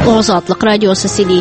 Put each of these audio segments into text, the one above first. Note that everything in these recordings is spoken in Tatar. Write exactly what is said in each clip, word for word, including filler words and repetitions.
Azadlık Radyosu sili.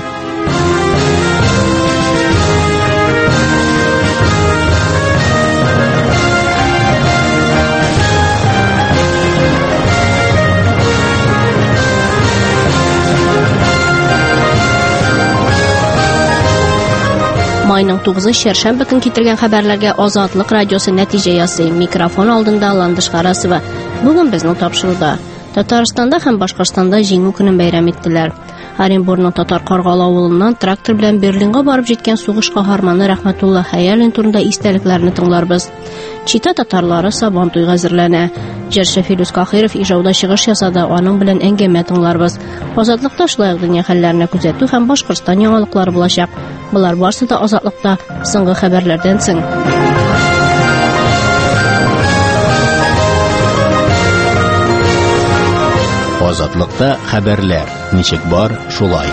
Mayның тугызы şerşembe gün kitirgen haberlerge Azadlık Radyosu netice yası mikrofon aldığında Landış Qarasova. Bugün bizning tapşırıda Tatarstanda hem Başkırstanda Жеңүү күнүн bayram ettiler. Оренбургның Татар Каргалы авылыннан трактор белән Берлинга барып җиткән сугыш каһарманы Рәхмәтулла Хаялин турында истәлекләрне тыңларбыз. Чита татарлары Сабан туйга әзерләнә. Җырчы Фирус Кахиров ижауда чыгыш ясады, аның белән әңгәмә тыңларбыз. Азатлыкта шулай дөнья хәлләренә күзәтү һәм Башкортстан яңалыклары булачак. Булар барсы да Азатлыкта соңгы хәбәрләрдән соң. Азатлыкта хәбәрләр. Ничек бар, шулай.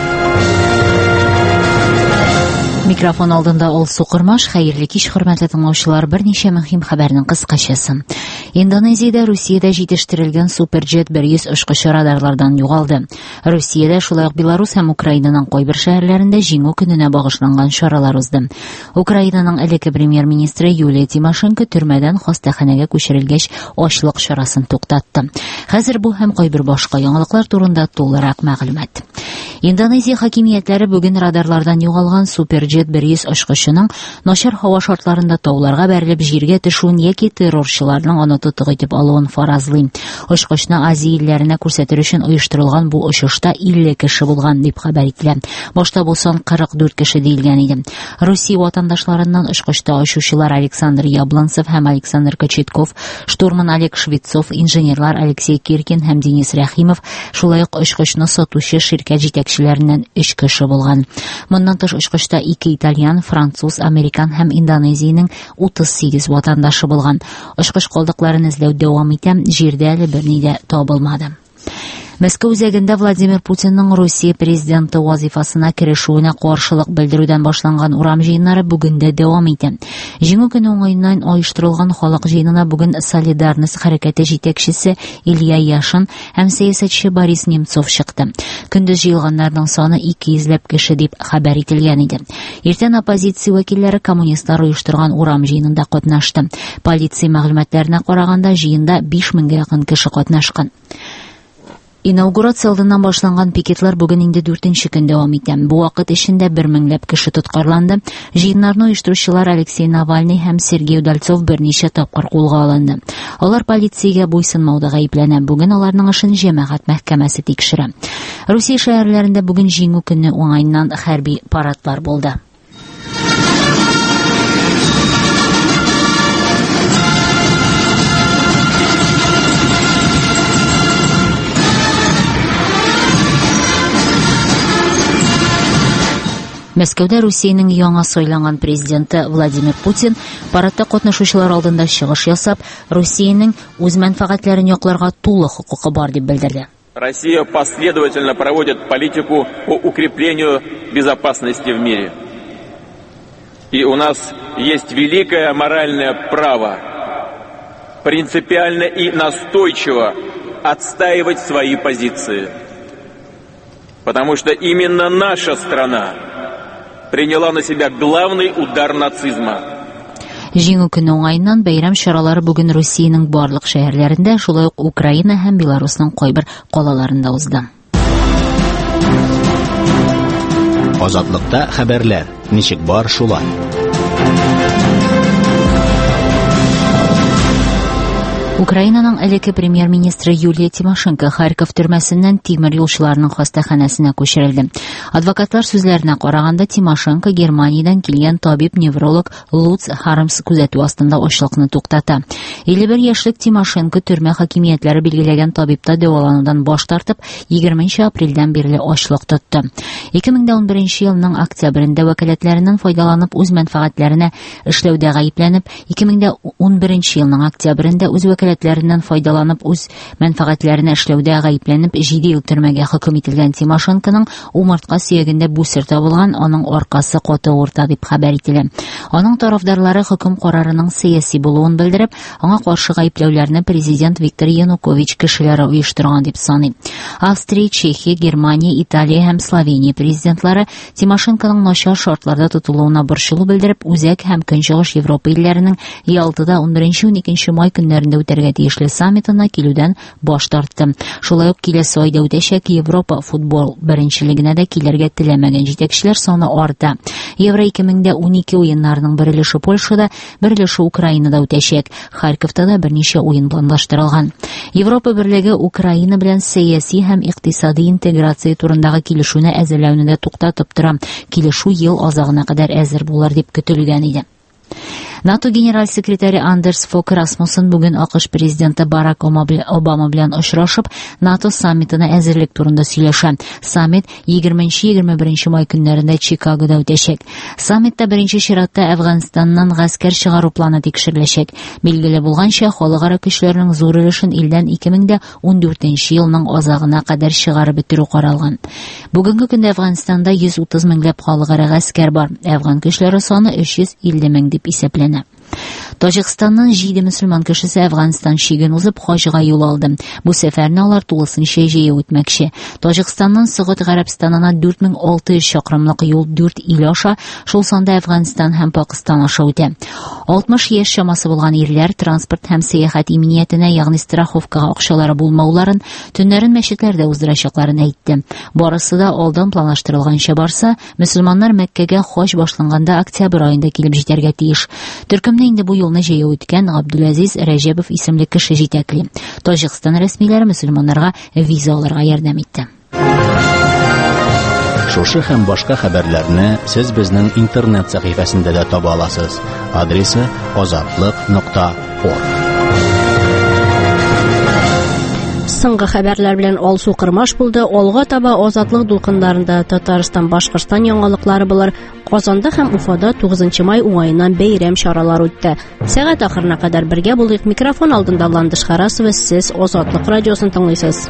Микрофон алдында ул Сукырмаш, хәерле кич, хөрмәтле тыңлаучылар, берничә мөһим хәбәрнең кыскачасы. Индонезиядә Русиядә җитештерелгән Суперджет бер йөз очкычы радарлардан югалды. Русиядә, шулай ук Беларусь һәм Украинаның кайбер шәһәрләрендә Җиңү көненә багышланган чаралар узды. Украинаның элекке премьер-министры Юлия Тимошенко төрмәдән хастаханәгә күчерелгәч ачлык чарасын туктатты. Хәзер бу һәм кайбер башка яңалыклар турында тулырак мәгълүмат. Индонезия хакимиятләре бүген радарлардан югалган Суперджет бер йөз очкычының начар һава шартларында тауларга бәрелеп җиргә төшүен яки террорчыларның аны тотык итеп алуын фаразлый. Очкычны Азия илләренә күрсәтер өчен оештырылган бу очышта илле кеше булган дип хәбәр ителә. Башта бу сан кырык дүрт кеше диелгән иде. Русия ватандашларыннан очкычта очучылар Александр Яблонцев һәм Александр Кочетков, штурман Олег Швецов, инженерлар Алексей Киркин һәм Денис Рәхимов, шулай ук очкычны сатучы ширкәт җитәкчеләреннән өч кеше булган. Моннан тыш очкычта ике итальян, француз, американ һәм Индонезиянең утыз сигез ватандашы булган. Очкыч калдыкларын эзләү дәвам итә, җирдә әле берни дә табылмады. Мәскәү үзәгендә Владимир Путинның Русия президенты вазифасына керешүенә каршылык белдерүдән башланган урам җыеннары бүген дә дәвам итә. Җиңү көне уңаеннан оештырылган халык җыенына бүген Солидарность хәрәкәте җитәкчесе Илья Яшин һәм сәясәтче Борис Немцов чыкты. Көндез җыелганнарның саны ике йөзләп кеше дип хәбәр ителгән иде. Иртән оппозиция вәкилләре коммунистлар оештырган урам җыенында катнашты. Полиция мәгълүматларына караганда җыенда биш меңгә якын кеше катнашкан. Инаугурация алдыннан башланган пикетлар бүген инде дүртенче көн дәвам итә. Бу вакыт эчендә бер меңләп кеше тоткарланды. Җыеннарны оештыручылар Алексей Навальный һәм Сергей Удальцов берничә тапкыр кулга алынды. Алар полициягә буйсынмауда гаепләнә. Бүген аларның эшен җәмәгать мәхкәмәсе тикшерә. Русия шәһәрләрендә бүген Җиңү көне уңаеннан хәрби парадлар булды. Мәскәүдә Русиянең яңа сайланган президенты Владимир Путин парадта катнашучылар алдында чыгыш ясап, Русиянең үз мәнфәгатьләрен якларга тулы хукукы бар дип белдерде. Россия последовательно проводит политику по укреплению безопасности в мире. И у нас есть великое моральное право принципиально и настойчиво отстаивать свои позиции. Потому что именно наша страна приняла на себя главный удар нацизма. Җиңү көне уңаеннан бәйрәм чаралары бүген Русиянең барлык шәһәрләрендә, шулай ук Украина һәм Беларусьның кайбер калаларында узды. Азатлыкта хәбәрләр. Ничек бар, шулай. Украинаның элекке премьер-министры Юлия Тимошенко Харьков төрмәсеннән тимер юлчыларның хастаханәсенә күчерелде. Адвокатлар сүзләренә караганда, Тимошенко Германиядән килгән табиб-невролог Луц Хармс күзәтү астында ачлыкны туктата. илле бер яшьлек Тимошенко төрмә хакимиятләре билгеләгән табибта дәваланудан баш тартып, егерменче апрельдән бирле ачлык тотты. ике мең дә унберенче елның октябрендә вәкаләтләреннән файдаланып үз мәнфәгатьләренә эшләүдә гаепләнеп, ике мең дә унберенче елның октябрендә үз вәкаләтләреннән файдаланып үз мәнфәгатьләрен эшләүдә гаепләнеп җиде ел төрмәгә хөкем ителгән Тимошенконың умыртка сөягендә бүсер табылган, аның аркасы каты урта дип хәбәр ителә. Аның тарафдарлары хөкем карарының сәяси булуын белдереп, аңа каршы гаепләүләрне президент Виктор Янукович кешеләре оештырган дип саный. Австрия, Чехия, Германия, Италия һәм Словения президентлары Тимошенконың начар шартларда тотылуына борчылу белдереп, үзәк һәм көнчыгыш Европа илләренең Ялтада он беренче-он икенче май көннәрендә үтәргә тиешле саммитына килүдән баш тартты. Шулай ук киләсе айда үтәчәк Европа футбол беренчелегенә дә килергә теләмәгән җитәкчеләр саны арта. Евро ике мең ун ике уеннарының бер өлеше Польшада, бер өлеше Украинада үтәчәк. Харьковта да берничә уен планлаштырылган. Европа берлеге Украина белән сәяси һәм икътисади интеграция турындагы килешүне әзерләүне дә туктатып тора. Килешү ел азагына кадәр әзер булыр дип көтелгән иде. НАТО генераль секретаре Андерс Фок Расмуссен бүген АКШ президенты Барак Обама белән очрашып, НАТО саммитына әзерлек турында сөйләшә. Саммит егерменче-егерме беренче май көннәрендә Чикагода үтәчәк. Саммитта беренче чиратта Әфганстаннан гаскәр чыгару планы тикшереләчәк. Билгеле булганча, халыкара көчләрнең зур өлешен илдән ике мең ун дүртенче елның азагына кадәр чыгарып бетерү каралган. Бүгенге көндә Әфганстанда йөз утыз меңләп халыкара гаскәр бар. Әфган көчләре саны өч йөз илле мең дип исәпләнә. Таҗикстаннан җиде мөселман кешесе Әфганстан чиген узып хаҗга юл алды. Бу сәфәрне алар тулысынча җәяү үтмәкче. Таҗикстаннан Согыт Гарәбстанына дүрт мең алты йөз чакрымлык юл дүрт ил аша, шул санда Әфганстан һәм Пакистан аша үтә. алтмыш яшь чамасы булган ирләр транспорт һәм сәяхәт иминияtenә, ягъни страховкага акчалары булмауларын, төннәрен мәчетләрдә уздырачакларын әйтте. Барысы да алдан планлаштырылганча барса, мөселманнар Мәккәгә хаҗ башланганда октябрь аенда килеп җитәргә тиеш. Төркемне инде бу юлны җәяү үткән Абдуләзиз Рәҗәбов исемле кеше җитәкли. Таҗикстан рәсмиләре мөселманнарга виза алырга ярдәм итте. Шушы һәм башка хәбәрләрне сез безнең интернет сәхифәсендә дә таба аласыз. Адресы азатлык нокта орг. Соңгы хәбәрләр белән алсу кырмаш булды. Алга таба азатлык дулкыннарында Татарстан, Башкортстан яңалыклары булыр. Казанда һәм Уфада тугызынчы май уңаеннан бәйрәм чаралары үтте. Сәгать ахырына кадәр бергә булдык. Микрофон алдында Ландыш Харасова, сез Азатлык радиосын тыңлыйсыз.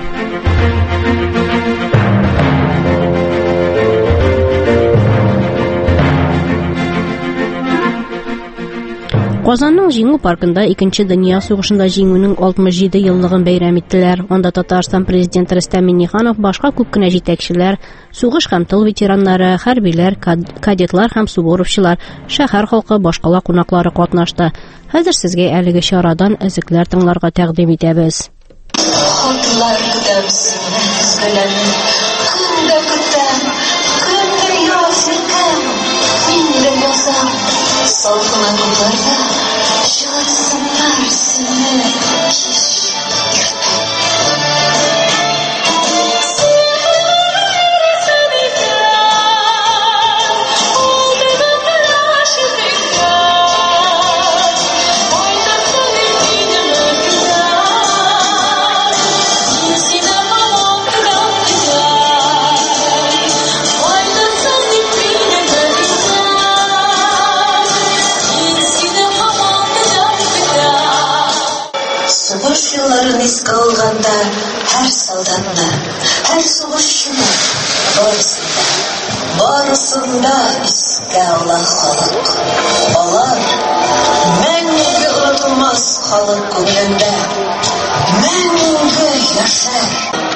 Казанның Җиңү паркында икенче дөнья сугышында җиңүнең алтмыш җиде еллыгын бәйрәм иттеләр. Анда Татарстан президенты Рөстәм Миңнеханов, башка күп кенә җитәкчеләр, сугыш һәм тыл ветераннары, хәрбиләр, кадетлар һәм суворовчылар, шәһәр халкы, башкала кунаклары катнашты. Хәзер сезгә әлеге чарадан өзекләр тыңларга тәкъдим итәбез. Хатынлар көтәм сезне, көтәм, көндә көтәм, көндә ясыкам, миндә язам, салкына кулларда, җылысыннар сезне, кич, Искә алганда һәр солдатны, һәр сугышчыны барысында, барысында искә ала халык. Алар мәңге онытылмас халык күңелендә, мәңге яшәр.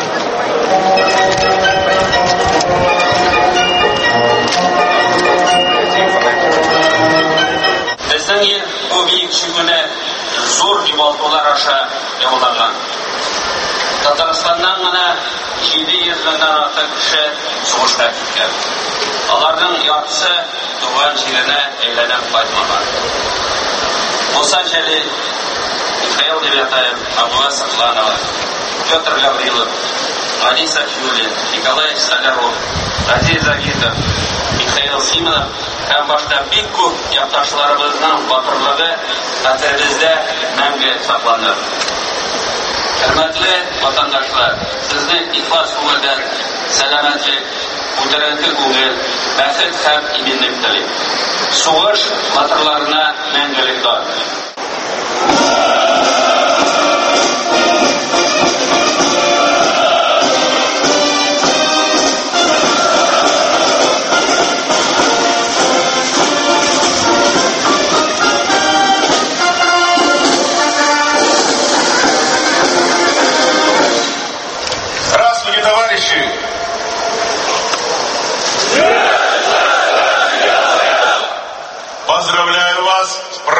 Безнең ел бу биек чигүне зур югалтулар аша яулаган. Татарстаннан гына җиде йөздән артык кеше сугышка киткән. Аларның яртысы туган җиренә әйләнеп кайтмаган. Муса Җәлил, Михаил Девятаев, Абдулла Сакланова, Петр Гаврилов, Гали Сафиуллин, Николай Соляров, Азиз Агитов, Михаил Симонов һәм башка бик күп якташларыбызның батырлыгы хәтеребездә мәңге сакланыр. Hürmetli vatandaşlar, sizin ihlas күңелдән сәламәтлек, күтәренке күңел, бәхет һәм иминлек телим. Сугыш батырларына мәңгелек дар.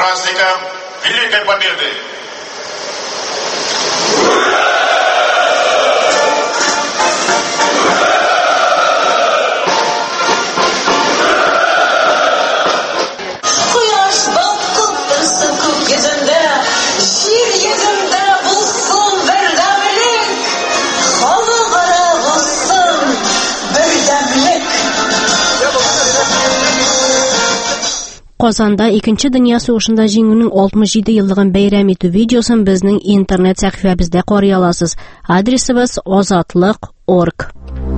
праздником Великой Победы! Казанда Икенче дөнья сугышында җиңүнең алтмыш җиде еллыгын бәйрәм итү видеосын безнең интернет сәхифәбездә карый аласыз. Адресыбыз азатлык точка орг.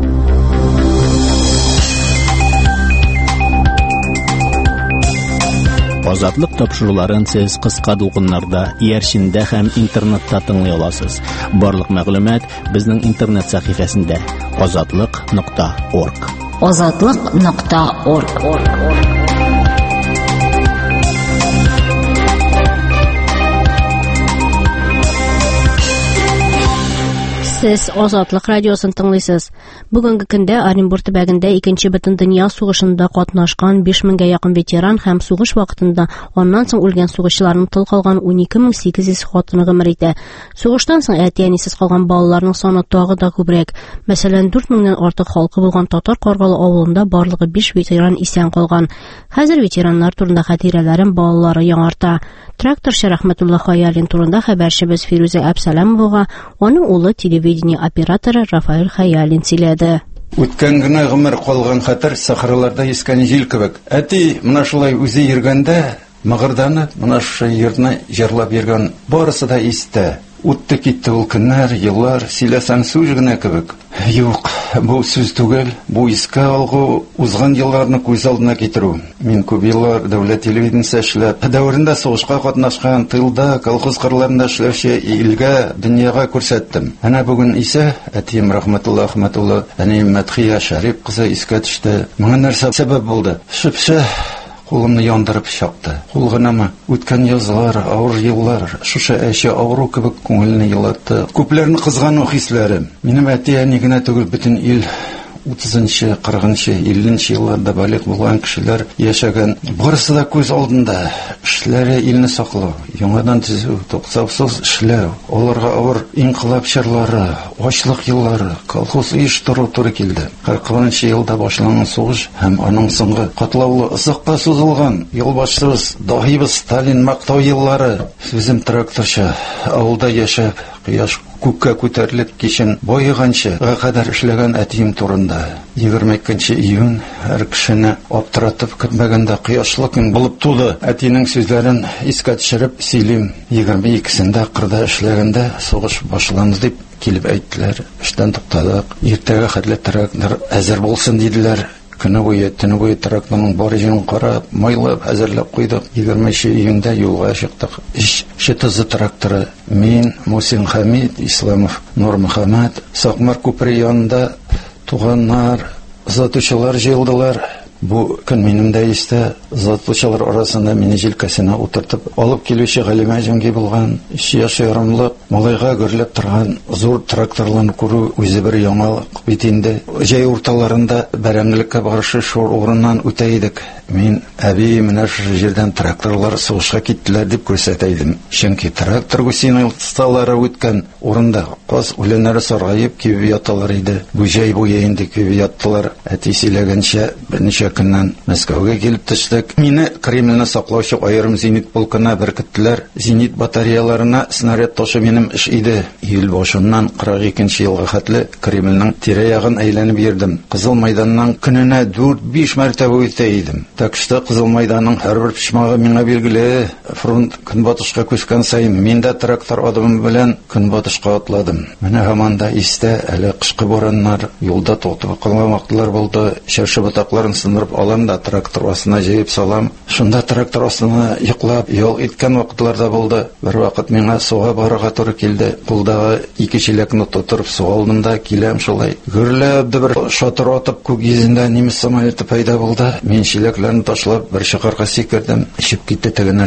Азатлык тапшыруларын сез кыска дулкыннарда, иярчендә һәм интернетта тыңлый аласыз. Барлык мәгълүмат безнең интернет сәхифәсендә азатлык точка орг. азатлык точка орг. Сез Азатлык радиосын тыңлыйсыз. Бүгенге көндә Оренбур төбәгендә икенче бөтен дөнья сугышында катнашкан биш меңгә якын ветеран һәм сугыш вакытында аннан соң үлгән сугышчыларның тыл калган унике мең сигез йөз хатыны гомер итә. Сугыштан соң әти-әнисез калган балаларның саны тагы да күбрәк. Мәсәлән, дүрт меңнән артык халкы булган Татар Каргалы авылында барлыгы биш ветеран исән калган. Хәзер ветераннар турында хатирәләрен балалары яңарта. Тракторчы Рәхмәтулла Хаялин турында хәбәрчебез Фирүзә Әбсәләмовага аның улы телевидение операторы Рафаэль Хаялин сөйләде. Үткән генә гомер калган хәтер сахраларда искән җил кебек. Әти менә шулай үзе йөргәндә, мыгырданып, менә шул йөрне җырлап йөргән барысы да истә. Үтте китте ул көннәр, еллар, сөйләсәң сүз генә кебек. Юк, бу сүз түгел, бу искә алгы, узган елларны күз алдына китерү. Мин күп еллар дәүләт телевидениесендә эшләп, дәврендә сугышка катнашкан, тылда, колхоз кырларында эшләүче илгә, дөньяга күрсәттем. Әнә бүген исә әтием Рәхмәтулла Әхмәтулла, әнием Мәдхия Шәриф кызы искә төште. Моңа нәрсә сәбәп булды? Шипшә Кулымны яндырып чакты. Кул гынамы? Үткән язлар, авыр еллар, шушы әче авыру кебек күңелне елатты. Күпләрне кызгану хисләре. Минем әти-әни генә түгел, бөтен ил утызынчы, кырыгынчы, иллинче елларда балык булган кешеләр яшәгән. Барысы да күз алдында. Эшләре илне саклау, яңадан төзү, токсаусыз эшләү, аларга авыр инкыйлаб чорлары, ачлык еллары, колхоз оештыру туры килде. кыркынчы елда башланган сугыш һәм аның соңгы катлаулы озакка сузылган юлбашчыбыз Даһибыз Сталин мактау еллары. Сүзем тракторчы, авылда яшәп, кояш күккә күтәрелеп кичен байыганчы кадәр эшләгән әтием турында. егерме икенче июнь һәр кешене аптыратып көтмәгәндә кояшлы көн булып туды. Әтинең сүзләрен искә төшереп сөйлим. егерме икесендә кырда эшләгәндә сугыш башланды дип килеп әйттеләр. Эштән туктадык. Иртәгә хәтле трактор әзер булсын диделәр. Көне буе, төне буе тракторның бар җирен карап, майлап, әзерләп куйдык. егерменче июньдә юлга чыктык. Иш шытызы тракторы. Мин, Мусин Хамид, Исламов Нур Мөхәммәд, Сакмар күпер янында туганнар, озатучылар җыелдылар. Бу көн минем дә истә, озатучылар арасында мине җилкәсенә утыртып, алып килүче Галимә җиңги булган, өч яшь ярымлык, малайга гөрләп торган зур тракторларны күрү үзе бер яңалык бит инде. Җәй урталарында бәрәңгелеккә барышы шур урыннан үтә идек. Мин әби менә шушы җирдән тракторлар сугышка киттеләр дип күрсәтә идем. Чөнки трактор гусиның сталары үткән урында каз үләннәре саргаеп кибеп яталар иде. Бу җәй буе инде кибеп яттылар. Әти сөйләгәнчә берничә көннән Мәскәүгә килеп төштек. Мине Кремльне саклаучы аерым зенит полкына беркеттеләр. Зенит батареяларына снаряд ташы минем эш иде. Июль башыннан кырык икенче елга хәтле Кремльнең тирә-ягын әйләнеп йөрдем. Кызыл мәйданнан көненә дүрт-биш мәртәбә үтә идем. Так что Кызыл мәйданның һәрбер почмагы миңа билгеле. Фронт көнбатышка күчкән саен мин дә трактор адымы белән көнбатышка атладым. Менә һаманда истә әле кышкы бораннар, юлда тотып калган вакытлар булды. Шәршә ботакларын сындырып алам да трактор астына җыеп салам. Шунда трактор астына йоклап ял иткән вакытларда булды. Бер вакыт миңа суга барырга туры килде. Кулдагы ике чиләкне тотып суга алдым да киләм шулай. Гөрләп бер шатыр атып күк йөзендә немец самолеты пайда булды. Мин чиләкләрне ташлап бер шәһәргә сикердем. Ишеп китте теге нәрсә.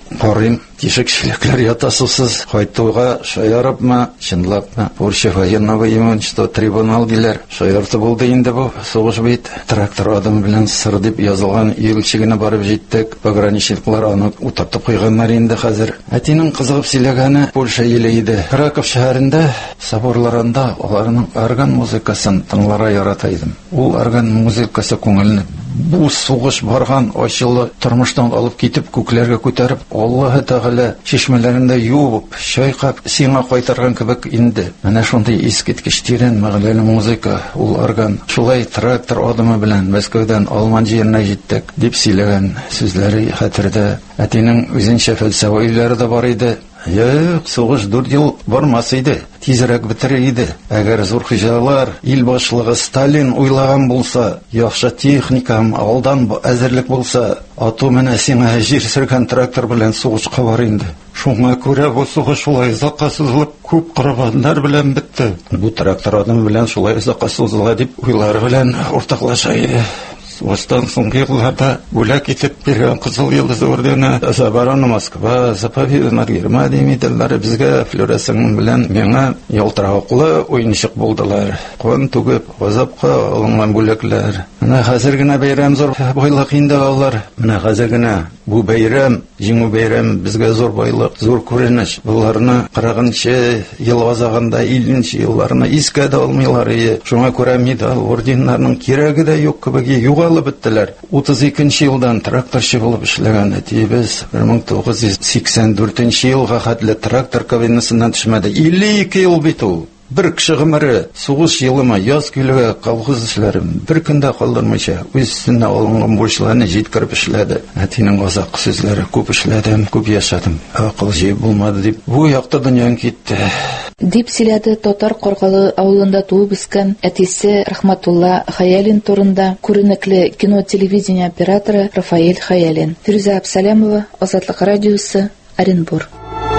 Карыйм, тишек шилекләр ятасусыз, кайтуга шаярыпмы, чынлапмы, бурчы военного имущества трибунал диләр. Шаярты булды инде бу, сугыш бит. Трактор адымы белән сыр дип язылган иелчегенә барып җиттек. Пограничниклар аны утыртып куйганнар инде хәзер. Әтинең кызыгып сөйләгәне Польша иле иде. Краков шәһәрендә соборларында аларның орган музыкасын тыңларга ярата идем. Ул орган музыкасы күңелне бу сугыш барган ачылы тормыштан алып китеп күкләргә күтәреп, Аллаһы Тәгалә чишмәләрендә юып, чайкап сиңа кайтарган кебек инде. Менә шундый искиткеч тирән мәгънәле музыка, ул орган. Шулай трактор адымы белән Мәскәүдән Алман җиренә җиттек дип сөйләгән сүзләре хәтердә. Әтинең үзенчә фәлсәфәләре дә бар иде. Юк, сугыш дүрт ел бармас иде, тизрәк бетерер иде. Әгәр зур хуҗалар, ил башлыгы Сталин уйлаган булса, яхшы техникам алдан әзерлек булса, ату менә сиңа җир сөргән трактор белән сугышка бар инде. Шуңа күрә бу сугыш шулай озакка сузылып, күп корбаннар белән бетте. Бу трактор адым белән шулай озакка сузыла дип уйлары белән уртаклаша иде. Сугыштан соңгы елларда бүләк итеп биргән Кызыл Йолдыз ордены, Забараны Москва, Заповедный Германия медальләре безгә флюоресцент белән миңа ялтыравыклы уенчык булдылар. Кан түгеп, газапка алынган бүләкләр. Менә хәзер генә бәйрәм зур байлык инде алар. Менә хәзер генә бу бәйрәм, җиңү бәйрәм безгә зур байлык, зур күренеш. Буларны кырыгынчы ел азагында илленче елларны искә дә алмыйлар иде. Шуңа күрә медаль, орденнарның кирәге дә юк кебек югалып беттеләр. утыз икенче елдан тракторчы булып эшләгән әтибез бер мең тугыз йөз сиксән дүртенче елга хәтле трактор кабинасыннан төшмәде. илле ике ел бит ул. Бер кеше гомере сугыш елыма яз килүгә колхоз эшләрен бер көндә калдырмыйча үзенә алынган бурчларны җиткереп эшләде. Әтинең азак сүзләре күп эшләдем, күп яшадым. Акыл җыеп булмады дип бу якта дөньяң китте. Дип сөйләде Татар Каргалы авылында туып үскән әтисе Рахматулла Хаялин турында күренекле кино-телевидение операторы Рафаэль Хаялин. Фирүзә Абсалямова, Азатлык радиосы, Оренбург.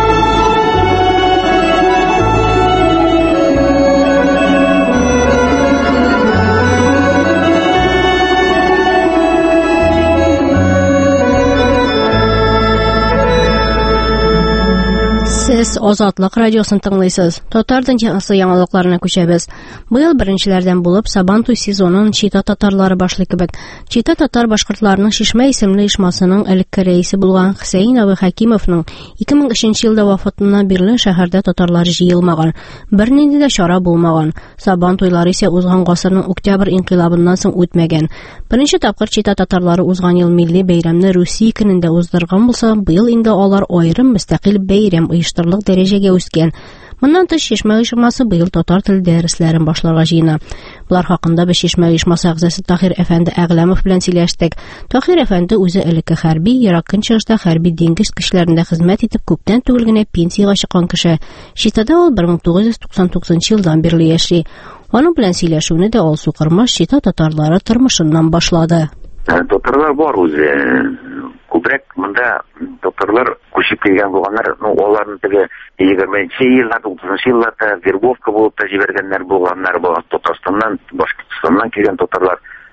Сез Азатлык радиосын тыңлыйсыз. Татар дөньясы яңалыкларына күчәбез. Быел беренчеләрдән булып Сабантуй сезонын Чита татарлары башлый кебек. Чита татар башкортларының Шишмә исемле оешмасының элекке рәисе булган Хөсәин Абый Хәкимовның ике мең өченче елда вафатыннан бирле шәһәрдә татарлар җыелмаган. Бернинди дә чара булмаган. Сабантуйлар исә узган гасырның октябрь инкыйлабыннан соң үтмәгән. Беренче тапкыр Чита татарлары узган ел милли бәйрәмне Русия көнендә уздырган булса, быел инде алар аерым мөстәкыйль бәйрәм оештырылык дәрәҗәгә үскән. Моннан тыш Шишмә оешмасы быел татар теле дәресләрен башларга җыена. Булар хакында без Шишмә оешмасы әгъзасы Таһир әфәнде Әгъләмов белән сөйләштек. Таһир әфәнде үзе элекке хәрби, ерак көнчыгышта хәрби диңгез көчләрендә хезмәт итеп күптән түгел генә пенсиягә чыккан кеше. Читада ул бер мең тугыз йөз туксан тугызынчы елдан бирле яши. Аның белән сөйләшүне дә Алсу Кырмаш Чита татарлары тормышыннан башлады. Татарлар бар үзе. Күбрәк монда татарлар күчеп килгән булганнар, ну аларны теге егерменче елда, утызынчы елларда вербовка булып та җибәргәннәр булганнар, бу Татарстаннан, Башкортстаннан килгән татарлар.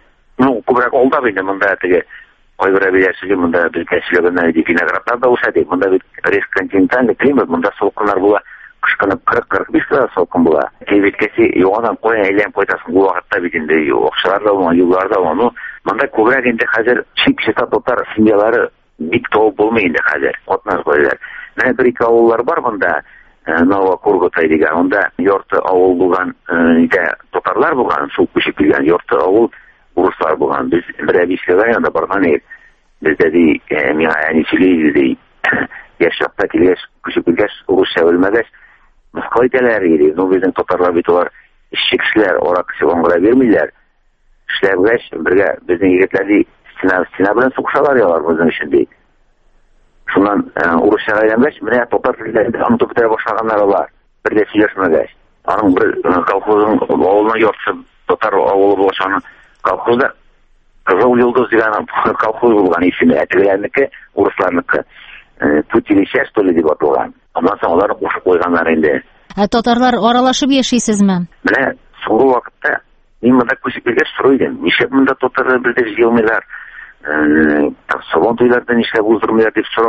Ну күбрәк алда бит монда теге кайбер әбиләсе монда безгә сөйләгәннәр иде, Виноградта да үсә ди. Монда бит ресконтинентальный климат, монда салкыннар була, кышкынып кырык-кырык биш градус салкын була. Кибеткәсе яңадан куя әйләнеп кайтасың бу вакытта бит инде акчалар да булган, юллар да булган. Монда күбрәк инде хәзер чит-чита татар семьялары бик табып булмый инде хәзер. Катнаш байлар. Менә бер-ике авыллар бар монда, Новокургутай дигән, онда ярты авыл булган, иде татарлар булган, шул күчеп килгән ярты авыл урыслар булган. Без бер әбискә районда барган идек. Бездә ди, миңа әничеле ди, яшьләктә килгәч, күчеп килгәч, урысча белмәгәч, Москва итәләр иде. Ну безнең татарлар бит алар эшче кешеләр, арак сыгынгыра бирмиләр. Эшләгәч, бергә безнең егетләр ди, стена стена белән сугышалар ялар безнең өчен ди. Шуннан урысча әйләнгәч, менә татар телен онытып бетерә башлаганнар алар. Бер дә сөйләшмәгәч. Аның бер колхозның авылына яртысы татар авылы булган колхозда Кызыл Йолдыз дигән колхоз булган исеме, әтиләрнеке, урысларныкы. Путилище что ли дип аталган. Аннан соң алар кушып куйганнар инде. Ә татарлар аралашып яшисезме? Менә соңгы вакытта мин монда күчеп килгәч сорыйдым. Нишләп монда татарлар бездә җыелмыйлар? Сабантуйларда нишләп уздырмыйлар дип сорап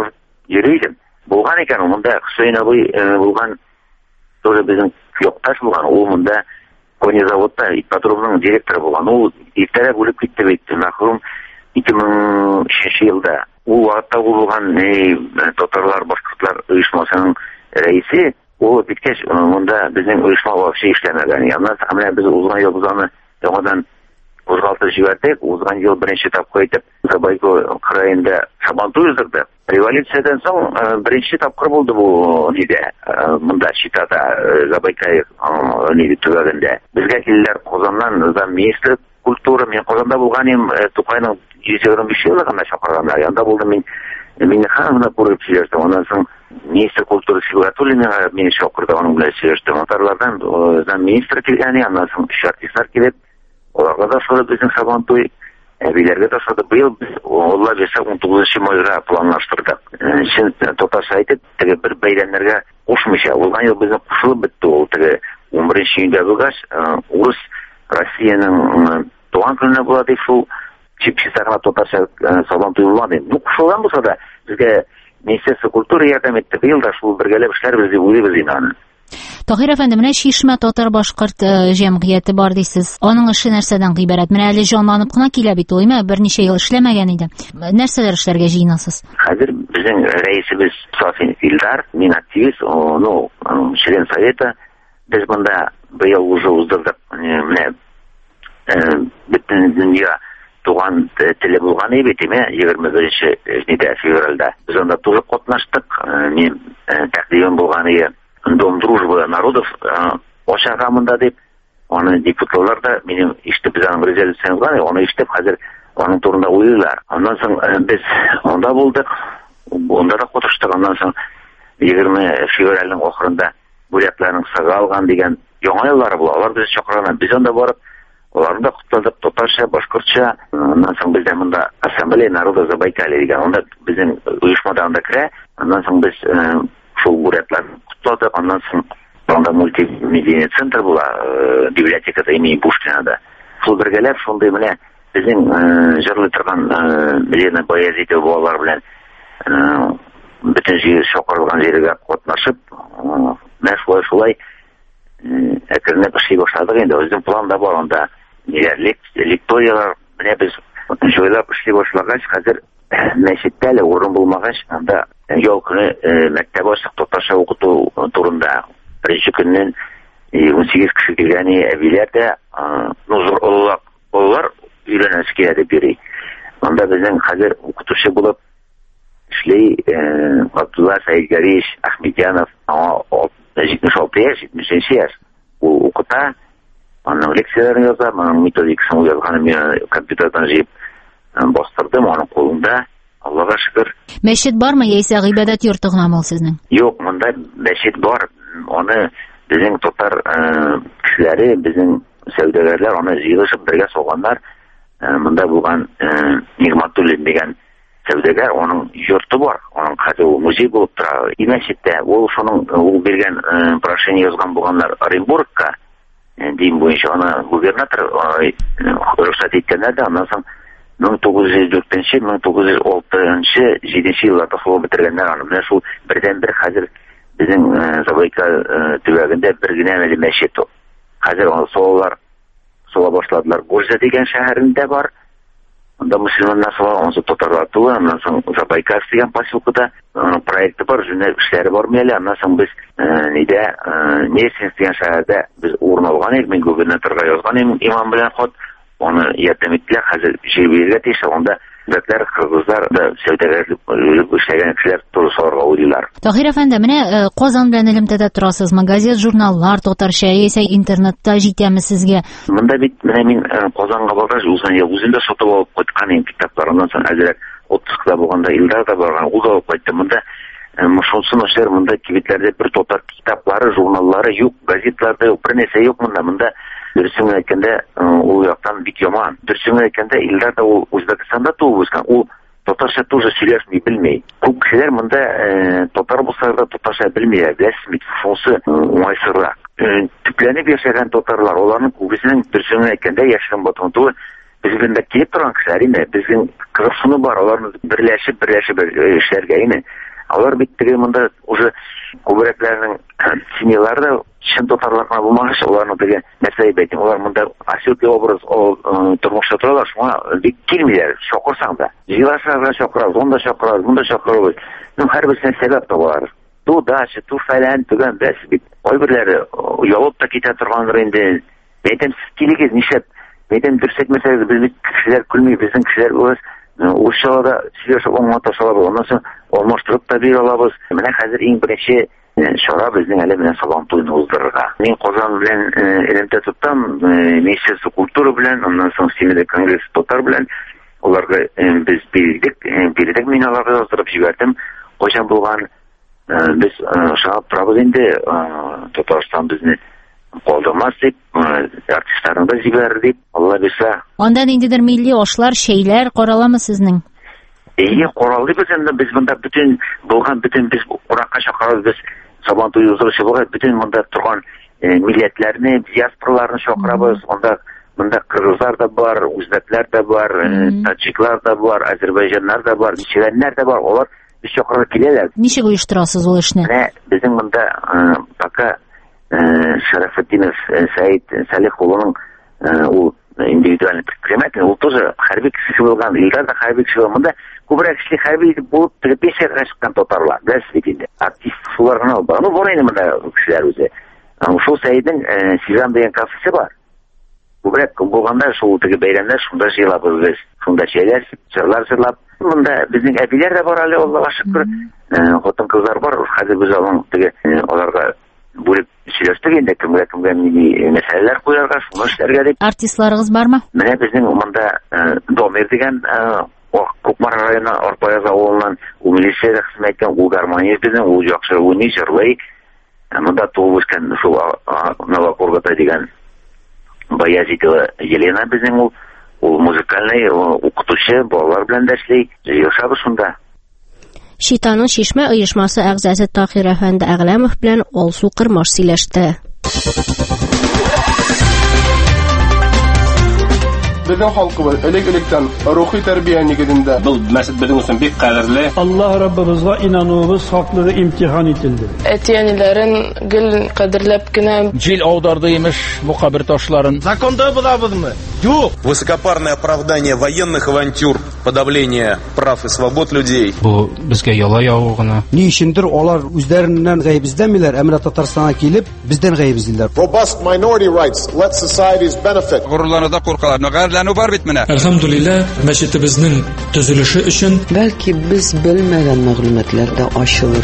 йөридем. Булган икән, монда Хөсәен абый булган, тоже безнең якташ булган, ул монда конезаводта ипподромның директоры булган. Ул иртәрәк үлеп китте бит, мәхрүм ике мең өченче елда. Ул вакытта булган татарлар, башкортлар оешмасының рәисе, ул биткәч, монда безнең оешма вообще эшләмәгән. Яннан менә без узган ел бузаны яңадан кузгалтып җибәрдек. Узган ел беренче тапкыр итеп Забайка краенда Сабантуй уздырды. Революциядән соң беренче тапкыр булды бу нидә, монда Читада, Забайка нидә төбәгендә. Безгә килделәр Казаннан, замминистр культура, мен Казанда булган идем, Тукайның йөз егерме биш еллыгына чакырганнар. Янда булды мин Миннехановны күреп сөйләштем. Аннан соң министр культуры Сибгатуллина мине чакырды, аның белән сөйләштем. Татарлардан замминистр килгән, аннан соң өч артистлар килеп, аларга да шулай безнең Сабантуй, әбиләргә дә шулай. Быел без Алла бирсә он тугызынчы майга планлаштырдык. Син татарча әйтеп, теге бер бәйрәмнәргә кушмыйча, булган ел безнең кушылып бетте ул. Теге он беренче июньдә булгач, урыс Россиянең туган көненә була дип шул чипчисларга татарча Сабантуй булмады. Бу кушылган булса да, безгә Министерство культуры ярдәм итте. Быел да шул бергәләп эшләрбез дип уйлыйбыз инде аны. Таһир әфәнде, менә Чишмә татар башкорт җәмгыяте бар дисез. Аның эше нәрсәдән гыйбарәт? Менә әле җанланып кына килә бит ул, әйме, берничә ел эшләмәгән иде. Нәрсәләр эшләргә җыенасыз? Хәзер безнең рәисебез Сафин Илдар, мин активист, ну, член совета. Без монда быел уже уздырдык. Менә бөтен дөнья туган теле булган бит, әйме, егерме беренче февральдә. Без анда туры катнаштык. Мин тәкъдим булган иде. Дом дружбы народов ошагамында дип, аны депутатлар да минем иштеп безнең резолюциябызга, аны иштеп хәзер аның турында уйлыйлар. Аннан соң без анда булдык, анда да катнаштык. Аннан соң егерме февральнең ахырында бурятларның сагалган дигән яңа еллары була. Алар без чакырган. Без анда барып, аларны да кутладык, татарча, башкортча. Аннан соң бездә монда ассамблея народа Забайкалья дигән, анда безнең оешмада анда керә. Аннан соң без шул бурятларны кутладык. Аннан соң анда мультимедийный центр була, библиотекада имени Пушкинада. Шул бергәләп, шундый менә безнең җырлый торган Лена Баязитова балалар белән бөтен җир чакырылган җиргә катнашып, менә шулай-шулай әкренләп эшли башладык инде. Безнең планда бар анда лекториялар, менә без җайлап эшли башлагач, хәзер мәчеттә әле урын булмагач, анда ял көне мәктәп ачык татарча укыту турында. Беренче көннән он сигез кеше килгән, әбиләр дә, ну, зур олылар, олылар өйрәнәсе килә дип йөри. Анда безнең хәзер укытучы булып эшли Абдулла Сәйдгәриш Әхмәтянов, җитмеш алты яшь, җитмеш яшь. Ул укыта, аның лекцияләрен яза, аның методикасын язган, мин компьютердан җыеп бастырдым аның кулында. Аллага шөкер. Мәчет бармы, яисә гыйбадәт йорты гынамы ул сезнең? Юк, монда мәчет бар. Аны безнең татар кешеләре, безнең сәүдәгәрләр аны җыелышып бергә салганнар. Монда булган Нигъмәтуллин дигән сәүдәгәр, аның йорты бар. Аның хәзер ул музей булып тора. И мәчеттә ул шуның ул биргән прошение язган булганнар Оренбургка. Дин буенча аны губернатор рөхсәт иткәннәр дә, аннан соң мең тугыз йөз дүртенче - мең тугыз йөз алтынчы - җиденче елларда шул бетергәннәр аны. Менә шул бердән-бер хәзер безнең Забайка төбәгендә бер генә мәчет. Хәзер аны салалар, сала башладылар. Гурза дигән шәһәрендә бар. Анда мөселманнар сала, аны татарлар тула, аннан соң Забайка дигән поселкада проекты бар, журнал эшләре бар мәле. Аннан соң без нидә, Несин дигән шәһәрдә без урын алган идек, мин губернаторга язган имам белән хат. Аны ярдәм иттеләр. Хәзер җирбиргә тиеш, анда безләр кыргызлар да сәүдәгәрлек эшләгән кешеләр туры сорарга уйлыйлар. Таһир әфәнде, менә Казан белән элемтәдә торасызмы? Газет, журналлар татарча яисә интернетта җитәме сезгә? Монда бит менә мин Казанга баргач, узган ел үземдә сатып алып кайткан идем китапларымнан соң, әзрәк отпускта булганда Илдар да барган, ул да алып кайтты. Монда мошонсын эшләр, монда кибетләрдә бер татар китаплары, журналлары юк, газетларда юк, бер нәрсә юк монда. Монда дөресен әйткәндә, ул яктан бик яман. Дөресен әйткәндә, Илдар да ул Үзбәкстанда туып үскән. Ул татарча тоже сөйләшми, белми. Күп кешеләр монда татар булса да татарча белмиләр. Беләсезме, шунысы уңайсызрак. Төпләнеп яшәгән татарлар, аларның күбесенең дөресен әйткәндә яшәгән батынтуы безгә килеп торган кешеләр инде. Безнең кырысыны бар, аларны берләшеп, берләшеп эшләргә инде. Алар биттеге монда уже күбрәкләрнең семьялары да чын тотарлыкка булмагач, аларның теге нәрсә әйтәм, алар монда асилый образ тормышта торалар, шуңа бик килмиләр, чакырсаң да. Җыелашырга чакырабыз, онда чакырабыз, монда чакырабыз. Ну, һәрберсенә сәбәп табалар. Ту дача, ту фәлән, түгән бәс бит. Кайберләре ялып та китә торгандыр инде. Әйтәм, сез килегез, нишләп? Әйтәм, дөрсәтмәсәгез, без бит кешеләр күлми, безнең кешеләр үз ушаларда сөйләшеп аңлата салабыз. Оннан соң алмаштырып та бирә алабыз. Менә хәзер иң беренче чара безнең әле менә Сабан туйны уздырырга. Мин Казан белән элемтә тотам, Министерство культура белән, оннан соң Семейный конгресс татар белән аларга без бирдек, бирдек мин аларга яздырып җибәрдем. Кайчан булган без шагап торабыз инде, Татарстан безне калдырмас дип, артистларны да җибәрер дип, Алла бирсә. Анда ниндидер милли ашлар, шәйләр караламы сезнең? Әйе, каралды без инде, без монда бүтән булган бүтән без уракка чакырабыз, без Сабан туй уздыручы булган бүтән монда торган милләтләрне, диаспораларны чакырабыз. Анда монда кыргызлар да бар, үзбәкләр да бар, таҗиклар да бар, азәрбайҗаннар да бар, чигәннәр да бар. Алар biz чакырга киләләр. Ничек оештырасыз ул эшне? Менә безнең монда пока Шарафетдинов Саид Салих улының ул индивидуальный предприниматель, ул тоже хәрби кеше булган, Илдар да хәрби кеше булган. Монда күбрәк эшли хәрби булып, пенсияга чыккан татарлар, беләсез бит инде. Артист шулар гына бар. Ну, бар инде монда кешеләр үзе. Шул Саидның Сизам дигән кафесе бар. Күбрәк булганда шул теге бәйрәмдә шунда җыелабыз без. Шунда чәйләр, җырлар җырлап. Монда безнең әбиләр дә бар әле, Аллага шөкер. Хатын-кызлар бар. Хәзер без алың теге аларга бүлеп сөйләштек инде, кемгә кемгә нинди мәсьәләләр куярга, шуны эшләргә дип. Артистларыгыз бармы? Менә безнең монда Домир дигән Кукмар районы Арпаяз авылыннан ул милициядә хезмәт иткән, ул гармонист безнең, ул яхшы уйный, җырлый. Монда туып үскән шул Новокургата дигән Баязитова Елена безнең ул, ул музыкальный укытучы, балалар белән дә эшли, яшәбез шунда. Шитаның Шишмә оешмасы әгъзасы Тахир әфәнде Әгъләмов белән Алсу Кырмаш сөйләште. Безнең халкыбыз элек-электән рухи тәрбия нигезендә. Бу мәсәл безнең өчен бик кадерле. Аллаһ Раббыбызга инануыбыз хаклыгы имтихан ителде. Әтиәниләрен гел кадерләп кенә җил аударды имеш бу кабер ташларын. Законда булабызмы? Юк. Высокопарное оправдание военных авантюр, подавление прав и свобод людей. Бу безгә яла яву гына. Ни өчендер алар үзләреннән гаебездәмиләр, әмма Татарстанга килеп, бездән гаебездиләр. Robust minority rights let societies benefit. Горурларда куркалар. Ләну бар бит менә. Әлхәмдүлилләh, мәчетебезнең төзелеше өчен бәлки без белмәгән мәгълүматлар да ачылыр.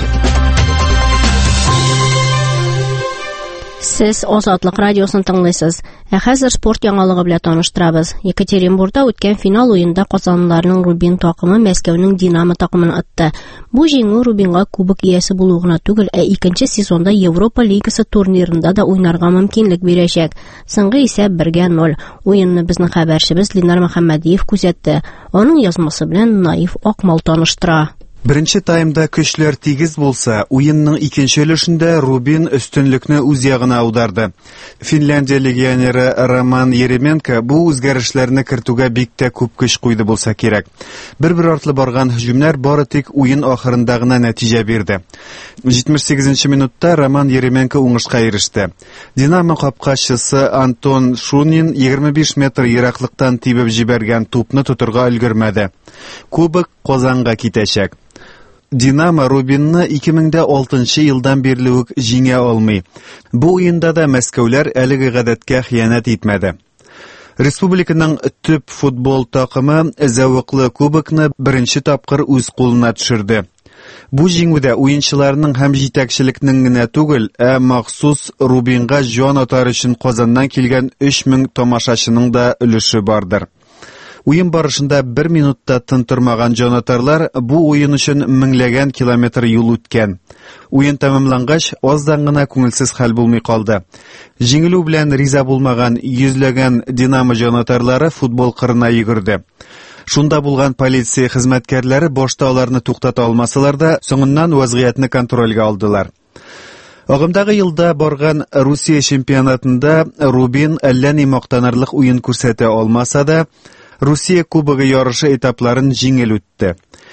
Сез Азатлык радиосын тыңлыйсыз. Ә хәзер спорт яңалыгы белән таныштырабыз. Екатеринбургда үткән финал уенында казанлыларның Рубин такымы Мәскәүнең Динамо такымын атты. Бу җиңү Рубинга кубок иясе булу гына түгел, ә икенче сезонда Европа лигасы турнирында да уйнарга мөмкинлек бирәчәк. Соңгы исәп бергә ноль. Уенны безнең хәбәрчебез Ленар Мөхәммәдиев күзәтте. Аның язмасы белән Наив Акмал таныштыра. Беренче таймда көчләр тигез булса, уенның икенче өлешендә Рубин өстенлекне үз ягына аударды. Финляндия легионеры Роман Еременко бу үзгәрешләрне кертүгә бик тә күп көч куйды булса кирәк. Бер-бер артлы барган һөҗүмнәр бары тик уен ахырында гына нәтиҗә бирде. җитмеш сигезенче минутта Роман Еременко уңышка иреште. Динамо капкачысы Антон Шунин егерме биш метр ераклыктан тибеп җибәргән тупны тотырга өлгермәде. Кубок Казанга китәчәк. Динамо Рубинны ике мең алтынчы елдан бирле үк җиңә алмый. Бу уенда да мәскәүләр әлеге гадәткә хыянат итмәде. Республиканың төп футбол такымы зәвыклы кубокны беренче тапкыр үз кулына төшерде. Бу җиңүдә уенчыларның һәм җитәкчелекнең генә түгел, ә махсус Рубинга җан атар өчен Казаннан килгән өч мең тамашачының да өлеше бардыр. Уен барышында бер минутта тынтырмаган җанатарлар бу уен өчен меңләгән километр юл үткән. Уен тәмамлангач, аздан гына күңелсез хәл булмый калды. Җиңелү белән риза булмаган йөзләгән Динамо җанатарлары футбол кырына йөгерде. Шунда булган полиция хезмәткәрләре башта аларны туктата алмасалар да, соңыннан вазгыятьне контрольгә алдылар. Агымдагы елда барган Русия чемпионатында Рубин әллә ни мактанырлык уен күрсәтә алмаса да, Русия кубогы ярышы этапларын җиңел үтте.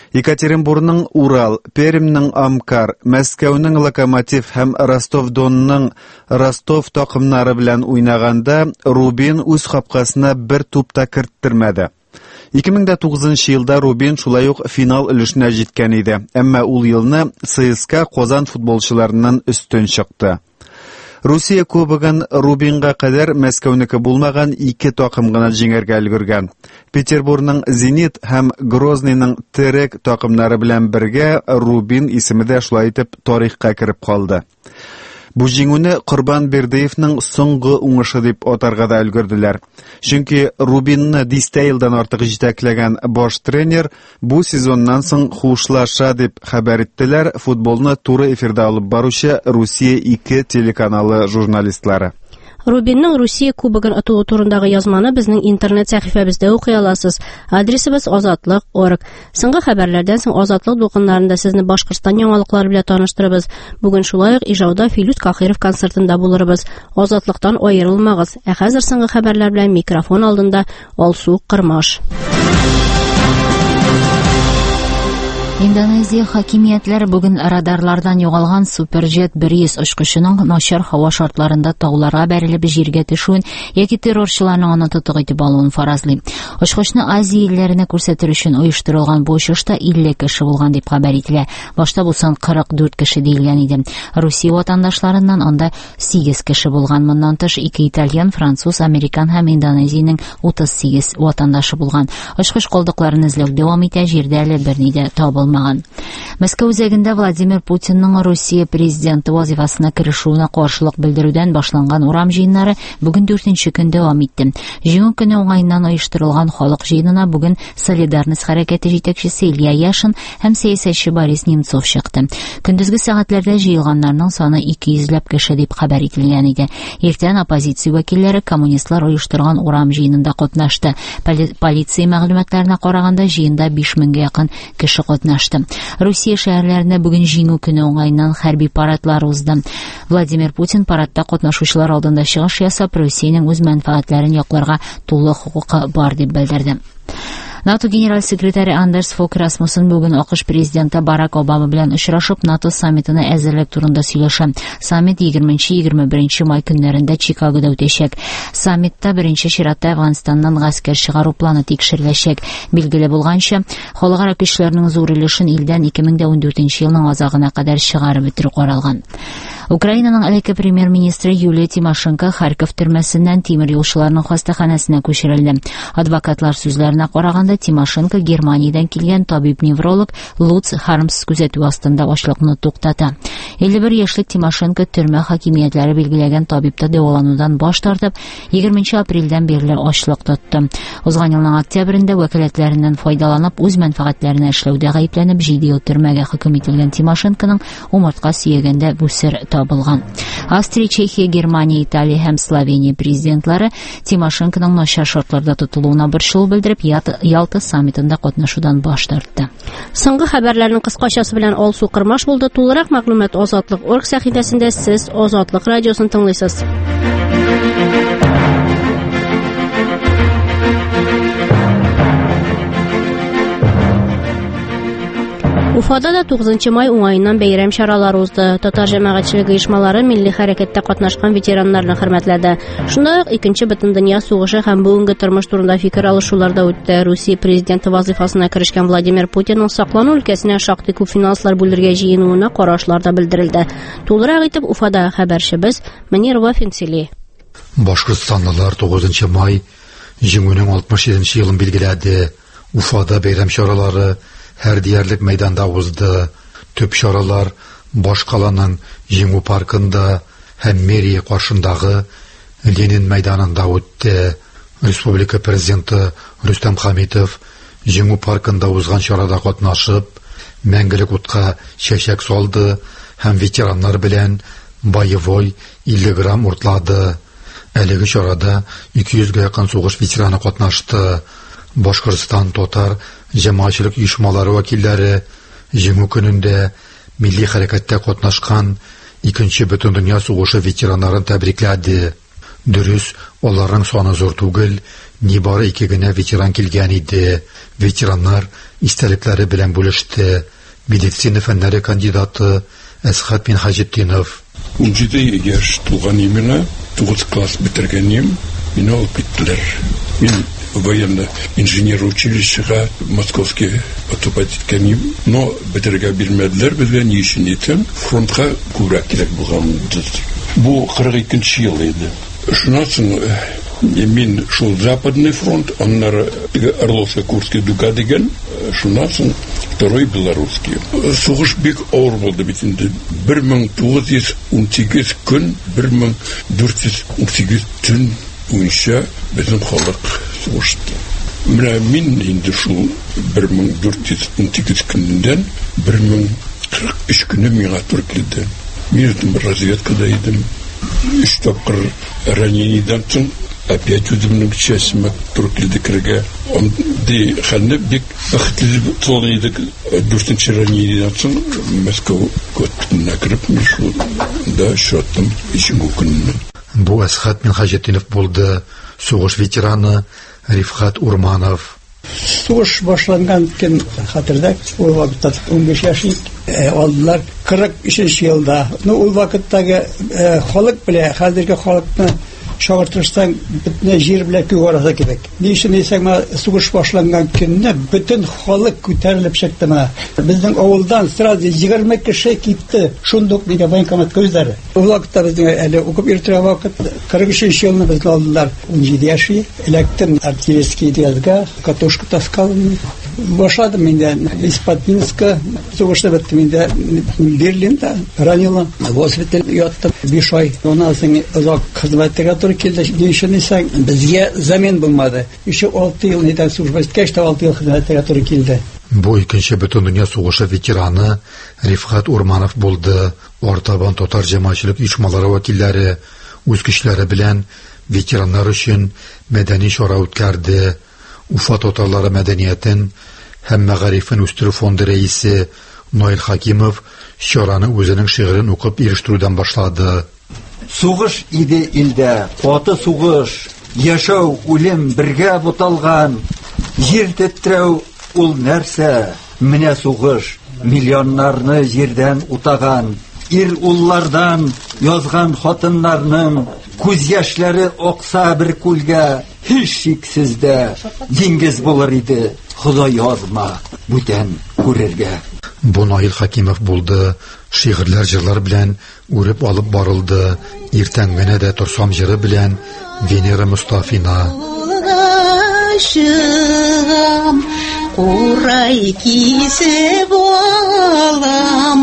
Екатеринбургның Урал, Пермнең Амкар, Мәскәүнең Локомотив һәм Ростов-Донның Ростов такымнары белән уйнаганда Рубин үз капкасына бер туп та керттермәде. ике мең дә тугызынчы елда Рубин шулай ук финал өлешенә җиткән иде, әмма ул елны ЦСКА Казан футболчыларыннан өстен чыкты. Русия кубогын Рубинга кадәр Мәскәүнеке булмаган ике такым гына җиңәргә өлгергән. Петербургның Зенит һәм Грозныйның Терек такымнары белән бергә Рубин исеме дә шулай итеп тарихка кереп калды. Бу җиңүне Корбан Бердыевның соңгы уңышы дип атарга да өлгерделәр. Чөнки Рубинны дистә елдан артык җитәкләгән баш тренер бу сезоннан соң хушлаша дип хәбәр иттеләр футболны туры эфирда алып баручы Россия ике телеканалы журналистлары. Рубинның Россия кубогын атуы турындагы язманы безнең интернет сәхифәбездә укый аласыз. Адресыбыз азатлык точка орг. Соңгы хәбәрләрдән соң Азатлык дулкыннарында сезне Башкортстан яңалыклары белән таныштырабыз. Бүген шулай ук Ижауда Филүс Кахиров концертында булырбыз. Азатлыктан аерылмагыз. Ә хәзер соңгы хәбәрләр белән микрофон алдында Алсу Кырмаш. Индонезия хакимиятләре бүген радарлардан югалган Суперджет бер йөз очкычының начар һава шартларында тауларга бәрелеп җиргә төшүен яки террорчыларның аны тотык итеп алуын фаразлый. Очкычны Азия илләренә күрсәтер өчен оештырылган бу очышта илле кеше булган дип хәбәр ителә. Башта булсан кырык дүрт кеше диелгән иде. Русия ватандашларыннан анда сигез кеше булган. Моннан тыш ике итальян, француз, американ һәм Индонезиянең утыз сигез ватандашы булган. Очкыч калдыкларын эзләү дәвам итә, җирдә әле берни дә табылмаган. Мәскәү үзәгендә Владимир Путинның Россия президенты вазифасына керешүенә каршылык белдерүдән башланган урам җыеннары бүген дүртенче көн дәвам итте. Җиңү көне уңайыннан оештырылган халык җыенына бүген Солидарность хәрәкәте җитәкчесе Илья Яшин һәм сәясәтче Борис Немцов чыкты. Көндезге сәгатьләрдә җыелганнарның саны ике йөзләп кеше дип хәбәр ителгән иде. Иртән оппозиция вәкилләре коммунистлар оештырган урам җыенында катнашты. Полиция мәгълүматларына караганда җыенда биш меңгә якын кеше катнашты. Россия шәһәрләрендә бүген җиңү көне уңайыннан хәрби парадлар узды. Владимир Путин парадта катнашучылар алдында чыгыш ясап, Россиянең үз мәнфәгатьләрен якларга тулы хукукы бар дип белдерде. НАТО генераль секретаре Андерс Фок Расмуссен бүген АКШ президенты Барак Обама белән очрашып, НАТО саммитына әзерлек турында сөйләшә. Саммит егерменче-егерме беренче май көннәрендә Чикагода үтәчәк. Саммитта беренче чиратта Афганстаннан гаскәр чыгару планы тикшереләчәк. Билгеле булганча, халыкара көчләрнең зур өлешен илдән ике мең дә ундүртенче елның азагына кадәр чыгарып бетерү каралган. Украинаның элекке премьер-министры Юлия Тимошенко Харьков төрмәсеннән тимер юлчыларның хастаханәсенә күчерелде. Адвокатлар сүзләренә караганда, Тимошенко Германиядән килгән табиб-невролог Луц Хармс күзәтү астында ачлыкны туктата. илле бер яшьлек Тимошенко төрмә хакимиятләре билгеләгән табибта дәваланудан баш тартып, егерменче апрельдән бирле ачлык тотты. Узган елның октябрендә вәкаләтләреннән файдаланып, үз мәнфәгатьләренә эшләүдә гаепләнеп, җиде ел төрмәгә хөкем ителгән Тимошенконың умыртка сөягәндә бу сер табылган. Австрия, Чехия, Германия, Италия һәм Словения президентлары Тимошенконың начар шартларда тотылуына борчылу белдереп, Ялта саммитында катнашудан баш тартты. Соңгы хәбәрләрнең кыскачасы белән Алсу Кырмаш булды. Тулырак мәгълүмат Азатлык точка орг сәхифәсендә сез Азатлык радиосын тыңлыйсыз. Уфада да тугызынчы май уңайыннан бәйрәм чаралары узды. Татар җәмәгатьчелеге оешмалары милли хәрәкәттә катнашкан ветераннарны хөрмәтләде. Шунда ук икенче бөтен дөнья сугышы һәм бүгенге тормыш турында фикер алышулар да үтте. Русия президенты вазифасына керешкән Владимир Путинның саклану өлкәсенә шактый күп финанслар бүлергә җыенуына карашлар да белдерелде. Тулырак итеп Уфада хәбәрчебез Мөнир Вафин сөйли. Башкортстанлылар тугызынчы май җиңүнең алтмыш җиденче елын билгеләде. Уфада бәйрәм чаралары һәр диярлек мәйданда узды. Төп чаралар Башкаланың Җиңү паркында һәм мэрия каршындагы Ленин мәйданында үтте. Республика президенты Рөстәм Хәмитов Җиңү паркында узган чарада катнашып, мәңгелек утка чәчәк салды һәм ветераннар белән боевой илле грамм уртлады. Әлеге чарада ике йөзгә якын сугыш ветераны катнашты. Башкортстан татар җәмәгатьчелек оешмалары вәкилләре җиңү көнендә милли хәрәкәттә катнашкан икенче бөтен дөнья сугышы ветераннарын тәбрикләде. Дөрес, аларның саны зур түгел, нибары ике генә ветеран килгән иде. Ветераннар истәлекләре белән бүлеште. Медицина фәннәре кандидаты Әсхат бин Хаҗетдинов. ун җиде яшь тулган имена, тугыз класс бетергәнем, мине алып киттеләр. Мин военный инженер училищега московский отупать иткәнем, но бетергә бирмәделәр, безгә ни өчен итем, фронтка күрә кирәк булгандыр. Бу кырык икенче ел иде. Шуннан соң мин шул Западный фронт, аннары Орловский, Курский дуга дигән, шуннан соң второй белорусский. Сугыш бик авыр булды бит инде. бер мең тугыз йөз ун сигез көн, бер мең дүрт йөз ун сигез төн буенча безнең халык сугышты. Менә мин инде шул бер мең дүрт йөз ун сигез көннән бер мең кырык өч көнне миңа туры килде. Мин разведкада идем. Üç тапкыр ранениедән соң опять үземнең частьмә туры килде кергә. Онды хәлне бик бәхетле булды иде. дүртенче ранениедән соң Мәскәү көтүнә кирип, шул да шаттым ишең көнне. Бу Әсхат бин Хаҗетдинов булды. Сугыш ветераны Рифхат Урманов. Сугыш башланган көн хәтердә, ул вакытта ун биш яшь алдылар, кырык өченче елда. Ну, ул вакыттагы халык белән хәзерге халыкны чагыртырсаң, бөтен җир белән күк арасы кебек. Ни өчен дисәң, сугыш башланган көнне бөтен халык күтәрелеп чыкты. Безнең авылдан сразу егерме кеше китте. Шундук диде военкомат күзләре. Ул вакытта безнең әле укып иртә вакыт кырык өченче елны безне алдылар. ун җиде яшь электр артиллерийский диазга катушка таскал. Башладым инде из Патинска, сугышта бетте инде Берлинда ранила. Госпиталь яттым биш ай. Оннан соң озак хезмәткә туры килде. Дишен исәң безгә замен булмады. Еще алты ел нидән служба иткәч тә алты ел хезмәткә туры килде. Бу икенче бөтен дөнья сугышы ветераны Рифхат Урманов булды. Ортабан татар җәмәгатьчелек оешмалары вәкилләре үз көчләре белән ветераннар өчен мәдәни чара үткәрде. Уфа татарлары мәдәниятен һәм мәгарифен үстерү фонды рәисе Наил Хакимов чараны үзенең шигырен укып ирештирүдән башлады. Сугыш иде илдә, каты сугыш, яшәү, үлем бергә буталган, җир тетрәү ул нәрсә? Менә сугыш миллионнарны җирдән утаган, ир уллардан язган хатыннарның күз яшьләре акса бер күлгә, һич шиксез дә диңгез булыр иде. Ходай язма, бүтән күрергә. Бу Наил Хакимов булды. Шигырьләр, җырлар белән үреп алып барылды. Иртән генә дә торсам җыры белән Венера Мустафина. Курай кисеп алам,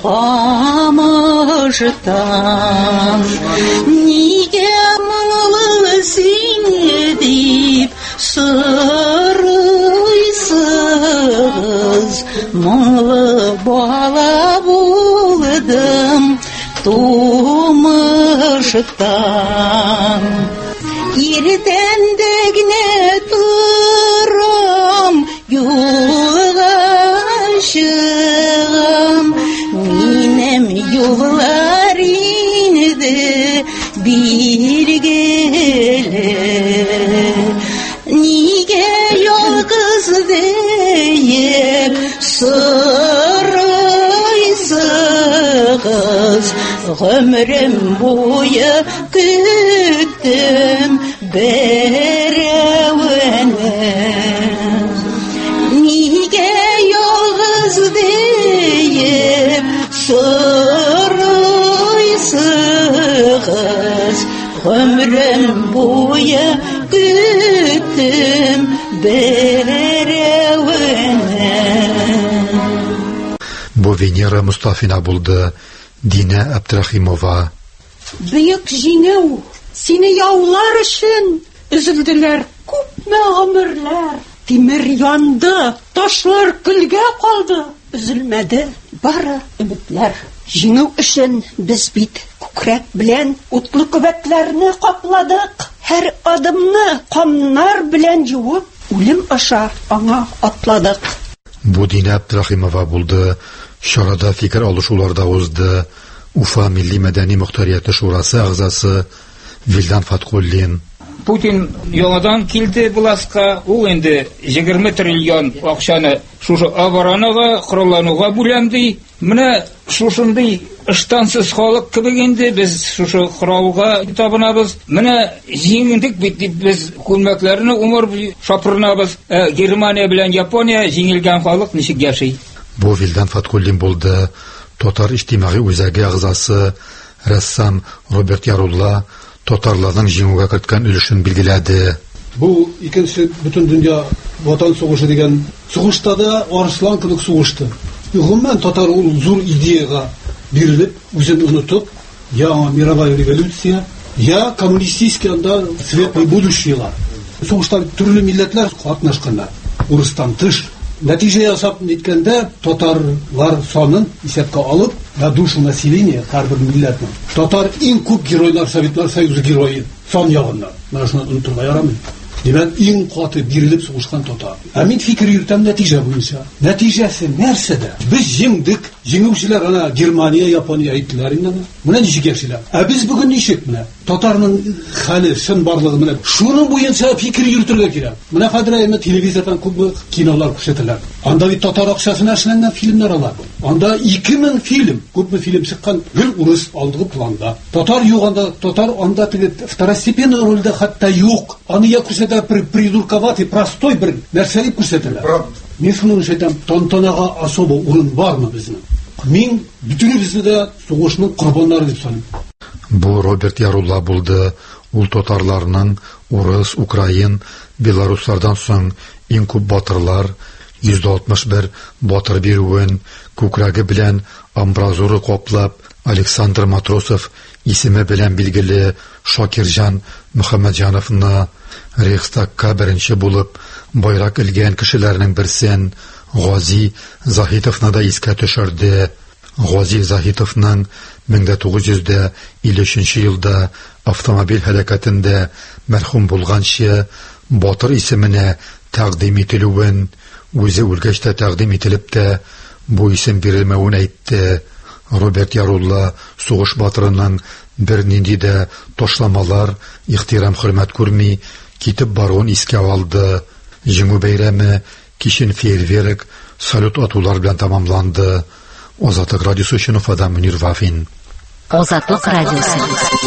камыштан. Нигә моңлы сине дип сорыйсыз, моңлы бала булдым тумыштан. Иртәндә генә торам, юлга чыгам, минем юллар инде биргеле. Нигә ялгыз диеп сорыйсыз, гомрем буе көттем берәвене. Нигә ялгыз диеп сорыйсыз, гомрем буе көттем берәвене. Бу Венера Мустафина булды. Динә Абдрахимова. Бөек җиңү, сине яулар өчен üzüldеләр күпме гомерләр. Тимер янды, ташлар көлгә калды. Üzülмәде бары өметләр. Җиңү өчен без бит күкрәк белән утлы күбәкләрне капладык. Һәр адымны камнар белән юып, үлем аша аңа атладык. Бу Динә Абдрахимова булды. Чарада фикер алышуларда узды. Уфа Милли мәдәни мөхтәрияте шурасы әгъзасы Вилдан Фаткуллин. Путин яңадан килде буласка, ул инде егерме триллион акчаны шушы оборонага, кораллануга бүләмди. Менә шушындый ыштансыз халык кебек инде без шушы коралга табынабыз. Менә җиңдек бит дип без күлмәкләрне умыр шапырнабыз. Ә, Германия белән Япония җиңелгән халык ничек яши? Бу Вилдан Фаткуллин булды. Татар иҗтимагый үзәге әгъзасы, рәссам Роберт Ярулла татарларның җиңүгә керткән өлешен билгеләде. Бу икенче бөтен дөнья ватан сугышы дигән сугышта да арыслан кебек сугышты. Гомумән татар ул зур идеяга бирелеп, үзен онытып, я мировая революция, я коммунистический анда светлое будущее. Сугышта төрле милләтләр катнашканнар. Урыстан тыш. Нәтиҗә ясап ниткәндә татарлар санын исәпкә алып, да душу населения һәрбер милләтнең. Татар иң күп геройлар Советлар Союзы герое сан ягында. Менә шуны онытырга ярамый. Димәк, иң каты бирелеп сугышкан татар. Ә мин фикер йөртәм нәтиҗә буенча. Нәтиҗәсе нәрсәдә? Без җиңдек. Җиңүчеләр ана Германия, Япония әйттеләр инде. Менә ничек яшиләр? Ә без бүген ничек менә? Татарның хәле, шын барлыгы менә шуның буенча фикер йөртергә кирәк. Менә хәзер әйме телевизордан күп кинолар күрсәтәләр. Анда бит татар акчасына эшләнгән фильмнар алар. Анда ике мең фильм, күпме фильм чыккан, гел урыс алдыгы планда. Татар юк анда, татар анда теге второстепенный рольдә хәтта юк. Аны я күрсәтә придурковатый, простой бер нәрсә дип күрсәтәләр. Мин шуны әйтәм, тантанага особо урын бармы безнең? Мин бүтүнебезне дә сугышның корбаннары дип саныйм. Бу Роберт Ярулла булды. Ул татарларның урыс, украин, белоруслардан соң иң күп батырлар, йөз алтмыш бер батыр бирүен күкрәге белән амбразуры каплап, Александр Матросов исеме белән билгеле Шакирҗан Мөхәммәтҗановны Рейхстагка беренче булып байрак илгән кешеләрнең берсен Гази Заһитовны да искә төшерде. Гази Заһитовның мең тугыз йөз илле өченче елда автомобиль һәлакәтендә мәрхүм булганчы батыр исеменә тәкъдим ителүен, үзе үлгәч тә тәкъдим ителеп тә бу исем бирелмәвен әйтте. Роберт Ярулла сугыш батырының бер нинди дә ташламалар, ихтирам хөрмәт күрми китеп баруын искә алды. Җиңү бәйрәме кичен фейерверк, салют атулар белән тамамланды. Азатлык радиосы өчен Уфадан Мөнир Вафин. Азатлык радиосы.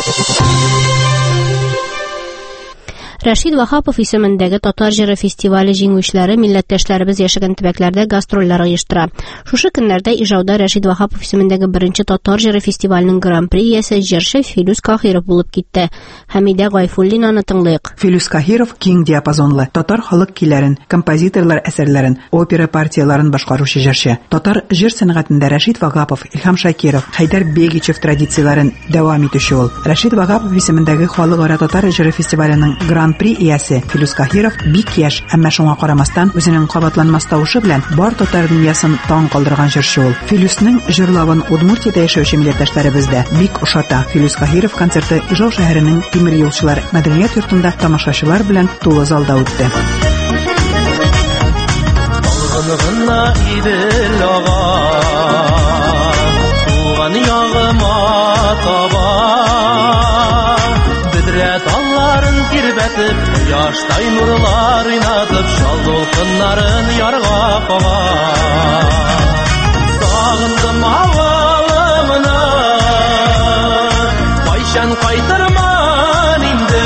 Рәшид Вахапов исемендәге Татар җыры фестивале җиңүчеләре милләттәшләребез яшәгән төбәкләрдә гастрольләр оештыра. Шушы көннәрдә Ижауда Рәшид Вахапов исемендәге беренче Татар җыры фестиваленең гран-при иясе җырчы Филүс Каһиров булып китте. Хәмидә Гайфуллинаны тыңлыйк. Филүс Каһиров киң диапазонлы татар халык көйләрен, композиторлар әсәрләрен, опера партияларын башкаручы җырчы. Татар җыр сәнгатендә Рәшид Вахапов, Илһам Шакиров, Хайдар Бегичев традицияларын дәвам итүче ул. Рәшид Вахапов исемендәге халыкара Татар җыры фестиваленең гран-при иясе Филүс Каһиров бик яшь, әмма шуңа карамастан үзенең кабатланмас тавышы белән бар татар дөньясын таң калдырган җырчы ул. Филүснең җырлавын Удмуртиядә яшәүче милләттәшләребез дә бик ошата. Филүс Каһиров концерты Ижау шәһәренең Тимер юлчылар мәдәният йортында тамашачылар белән тулы залда үтте. Яштай нурлар уйнатып, шал дулкыннарын ярга кага. Сагындым авылымны, кайчан кайтырман инде.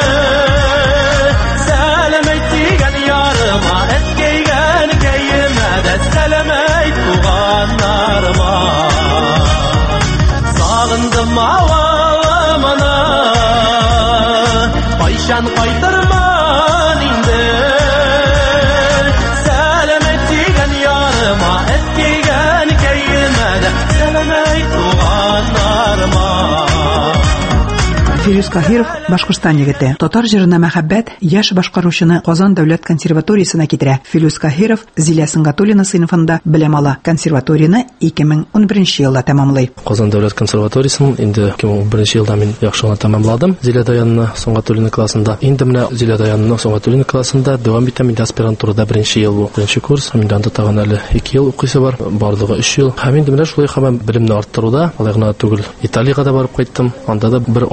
Сәлем әйт дигән ярыма, әткәйгән кәемә дә сәлем әйт туганнарыма. Сагындым авылымны, кайчан кайтырман инде. Сәлем әйт дигән ярыма, әткәйгән кәемә дә сәлем әйт туганнарыма. Филүс Каһиров Башкортстан егете. Татар җырына мәхәббәт яшь башкаручыны Казан дәүләт консерваториясенә китерә. Филүс Каһиров Зилә Сыңгатуллина сыйныфында белем ала. Консерваторияны ике мең унберенче елда тәмамлый. Казан дәүләт консерваториясын инде ике мең унберенче елда мин яхшы гына тәмамладым. Зилә Даянны Сыңгатуллина классында. Инде менә Зилә Даянны Сыңгатуллина классында дәвам итәм. Инде аспирантурада беренче ел бу. Беренче курс. Һәм инде анда тагын әле ике ел укыйсы бар. Барлыгы өч ел. Һәм инде менә шулай һәм белемне арттыруда, алай гына түгел. Италиягә да барып кайттым. Анда да бер ай укып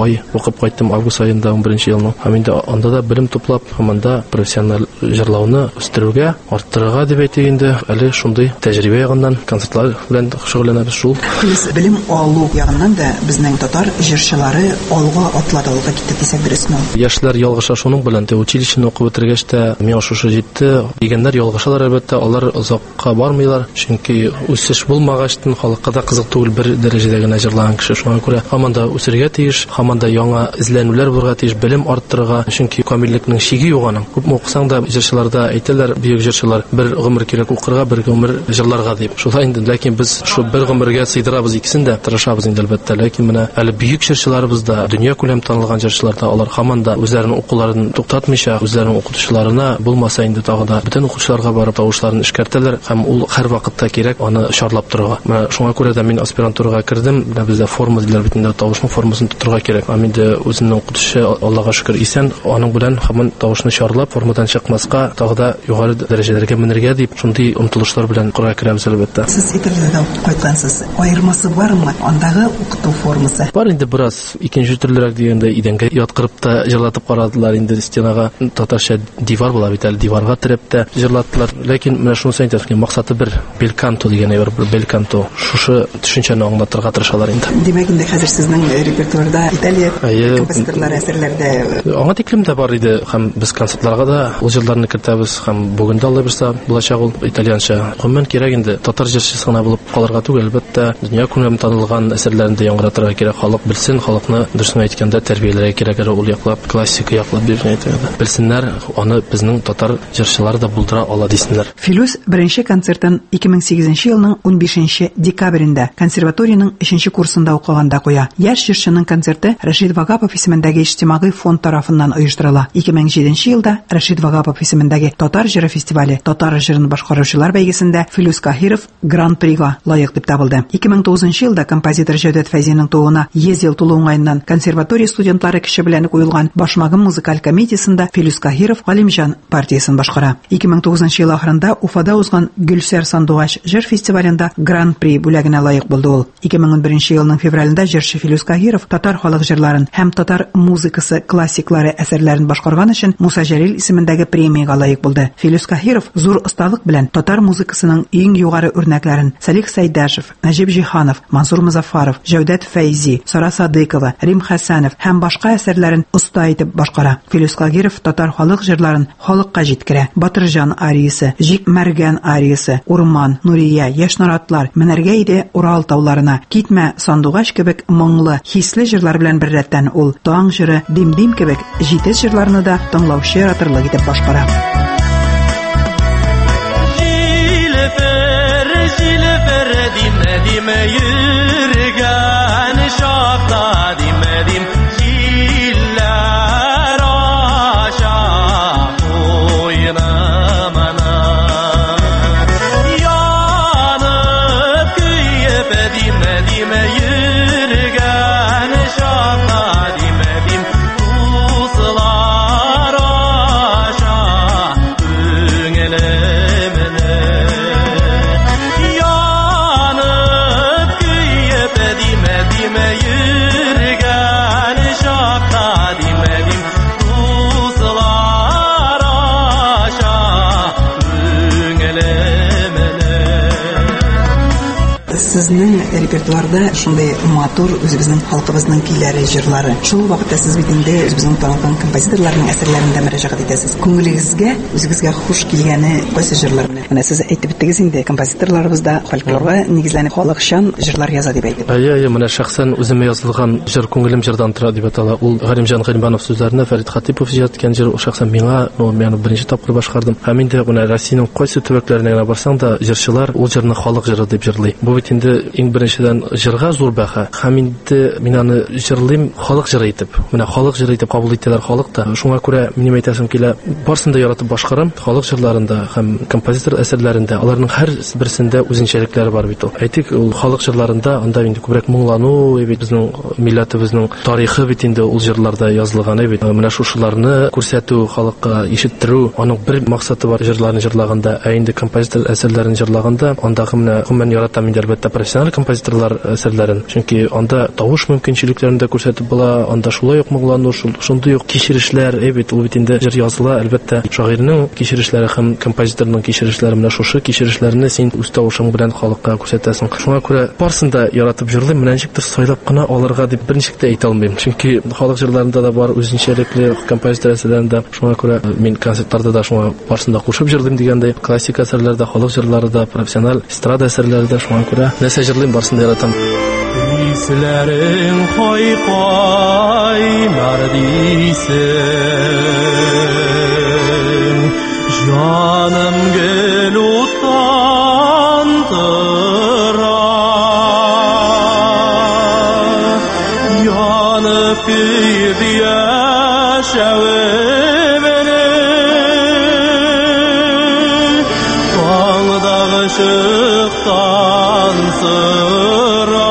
укып кайттым август айында он беренче елның. Һәм инде анда да белем туплап, һәм анда профессиональ җырлауны үстерүгә, арттырырга дип әйтик инде. Әле шундый тәҗрибә ягыннан концертлар белән шөгыльләнәбез шул. Плюс белем алу ягыннан да безнең татар җырчылары алга атлады, алга китте дисәк дөресме? Яшьләр ялгыша шуның белән тә училищены укып бетергәч тә миңа шушы җитте. Дигәннәр ялгышалар әлбәттә, алар озакка бармыйлар, чөнки үсеш булмагачтын халыкка да кызык түгел бер дәрәҗәдә генә җырлаган кеше. Шуңа күрә һаман да үсәргә тиеш, һаман да яңа эзләнүләр булырга тиеш, белем арттырырга, чөнки камиллекнең шиге юк аның. Күпме укысаң да җырчыларда әйтәләр, бөек җырчылар бер гомер кирәк укырга, бер гомер җырларга дип. Шулай инде, ләкин без шу бер гомергә сыйдырабыз икесен дә, тырышабыз инде әлбәттә, ләкин менә әле бөек җырчыларыбыз да, дөнья күләм танылган җырчылар да, алар һаман да үзләренең укуларын туктатмыйча, үзләренең укытучыларына булмаса инде тагы да бөтен укучыларга барып тавышларын эшкәртәләр һәм ул һәр вакытта кирәк аны шарлап торырга. Менә шуңа күрә дә мин аспирантурага кирдем. Бездә форма диләр бит инде, тавышның формасын тоттырга кирәк. Һәм инде үзенең укытучы, Аллага шөкер, исән, аның белән һаман тавышны шарлап, формадан чыкмаска, тагы да югары дәрәҗәләргә менергә дип, шундый омтылышлар белән кырга керәбез әлбәттә. Сез итәргә кайткансыз. Аермасы бармы андагы укыту формасы? Бар инде бераз. Икенче төрлерәк дигәндә идәнгә яткырып та җырлатып карадылар инде стенага. Татарча дивар була бит әле, диварга терәп тә җырлаттылар. Ләкин менә шуны әйтәсем, максаты бер белканто дигән әйбер, бер белканто. Шушы төшенчәне аңлатырга тырышалар инде. Димәк инде хәзер сезнең репертуарда Италия композиторлары әсәрләрдә аңа тиклем дә бар иде, һәм без концертларга да ул җырларны кертәбез, һәм бүген дә Алла бирсә булачак ул итальянча. Гомумән кирәк инде татар җырчысы гына булып калырга түгел, әлбәттә дөнья күләм танылган әсәрләрендә яңгыратырга кирәк, халык белсен, халыкны дөресен әйткәндә тәрбияләргә кирәк, ул яклап, классика яклап дип әйтәләр. Белсеннәр, аны безнең татар җырчылары да булдыра ала дисеннәр. Филүс беренче концертын ике мең сигезенче елның ун бишенче декабрендә консерваториянең өченче курсында укыганда куя. Яшь җырчының концерты Рәшит Вагапов исемендәге иҗтимагый фонд тарафыннан оештырыла. ике мең җиденче елда Рәшит Вагапов исемендәге Татар җыры фестивале, татар җырын башкаручылар бәйгесендә Филүс Каһиров Гран-прига лаек дип табылды. ике мең тугызынчы елда композитор Җәүдәт Фәйзинең тууына йөз ел тулу уңаеннан консерватория студентлары кеше белән куелган Башмагым музыкаль комедиясендә Филүс Каһиров Галимҗан партиясын башкара. ике мең тугызынчы ел ахырында Уфада узган Гөлсәр Сандугач җыр фестивалендә Гран-при бүләгенә лаек булды ул. ике мең ун беренче елның февралендә җырчы Филүс Каһиров татар халык җырларын һәм татар музыкасы классиклары әсәрләрен башкарган өчен Муса Җәлил исемендәге премиягә лаек булды. Филүс Каһиров зур осталык белән татар музыкасының иң югары үрнәкләрен Салих Сайдашев, Нәҗип Җиһанов, Мансур Музафаров, Җәүдәт Фәйзи, Сара Садыйкова, Рим Хәсәнов һәм башка әсәрләрен оста итеп башкара. Филүс Каһиров татар халык җырларын халыкка җиткерә. Батырҗан ариясы, Җик Мәргән ариясы, Урман, Нурия, Яшь наратлар, Менәргә иде Урал тауларына, Китмә, Сандугач кебек моңлы, хисле җырлар белән беррәттән ул Таң җыры, Дим-дим кебек җитез җырларны да тыңлаучы яратырлык итеп башкара. Сезнең репертуарда шундый матур үзебезнең халкыбызның көйләре, җырлары. Шул вакытта сез бит инде үзебезнең танылган композиторларның әсәрләрендә мөрәҗәгать итәсез. Күңелегезгә, үзегезгә хуш килгәне кайсы җырлар менә? Менә сез әйтеп биттегез инде, композиторларыбыз да фольклорга нигезләнеп халыкчан җырлар яза дип әйтеп. Әйе, әйе, менә шәхсән үземә язылган җыр күңелем җырдан тора дип атала. Ул Галимҗан Галимбанов сүзләренә Фәрит Хатипов җыяткан җыр, шәхсән миңа, ну, мен беренче тапкыр башкардым. Һәм инде менә Россиянең кайсы төбәкләренә генә барсаң да, җырчылар ул җырны халык җыры дип җырлый. Бу бит инде иң беренче җырга зур бәһа. Һәм инде мин аны җырлыйм халык җыры итеп. Менә халык җыры итеп кабул итәләр халык та. Шуңа күрә минем әйтәсем килә, барсын да яратып башкарам. Халык җырларында һәм композитор әсәрләрендә аларның һәр берсендә үзенчәлекләре бар бит ул. Әйтик, ул халык җырларында анда инде күбрәк моңлану, бит безнең милләтебезнең тарихы бит инде ул җырларда язылган бит. Менә шушыларны күрсәтү, халыкка ишеттерү, аның бер максаты бар җырларны җырлаганда. Ә инде композитор әсәрләрен җырлаганда, андагы менә гомумән яратам инде әлбәттә профессиональ композиторлар әсәрләрен. Чөнки анда тавыш мөмкинчелекләрен дә күрсәтеп була, анда шулай ук моңлану, шундый ук кичерешләр, әйбит, ул бит инде җыр языла, әлбәттә, шагыйрьнең кичерешләре һәм композиторның кичерешләре менә шушы кичерешләрне син үз тавышың белән халыкка күрсәтәсең. Шуңа күрә барсын да яратып җырлыйм, менә ничектер сайлап кына алырга дип берничек тә әйтә алмыйм. Чөнки халык җырларында да бар үзенчәлекле композитор әсәрләрендә, шуңа күрә мин концертларда да шуңа барсын да кушып җырлыйм дигәндәй, классик әсәрләрдә, халык җырлары да, профессиональ эстрада әсәрләре дә, шуңа күрә нәрсә җырлыйм, барсын да яратам. Исләрен кайкайнар дисең, җаным гел утандыра, янып көйеп яшәвемне таңдагы чыктан сыра.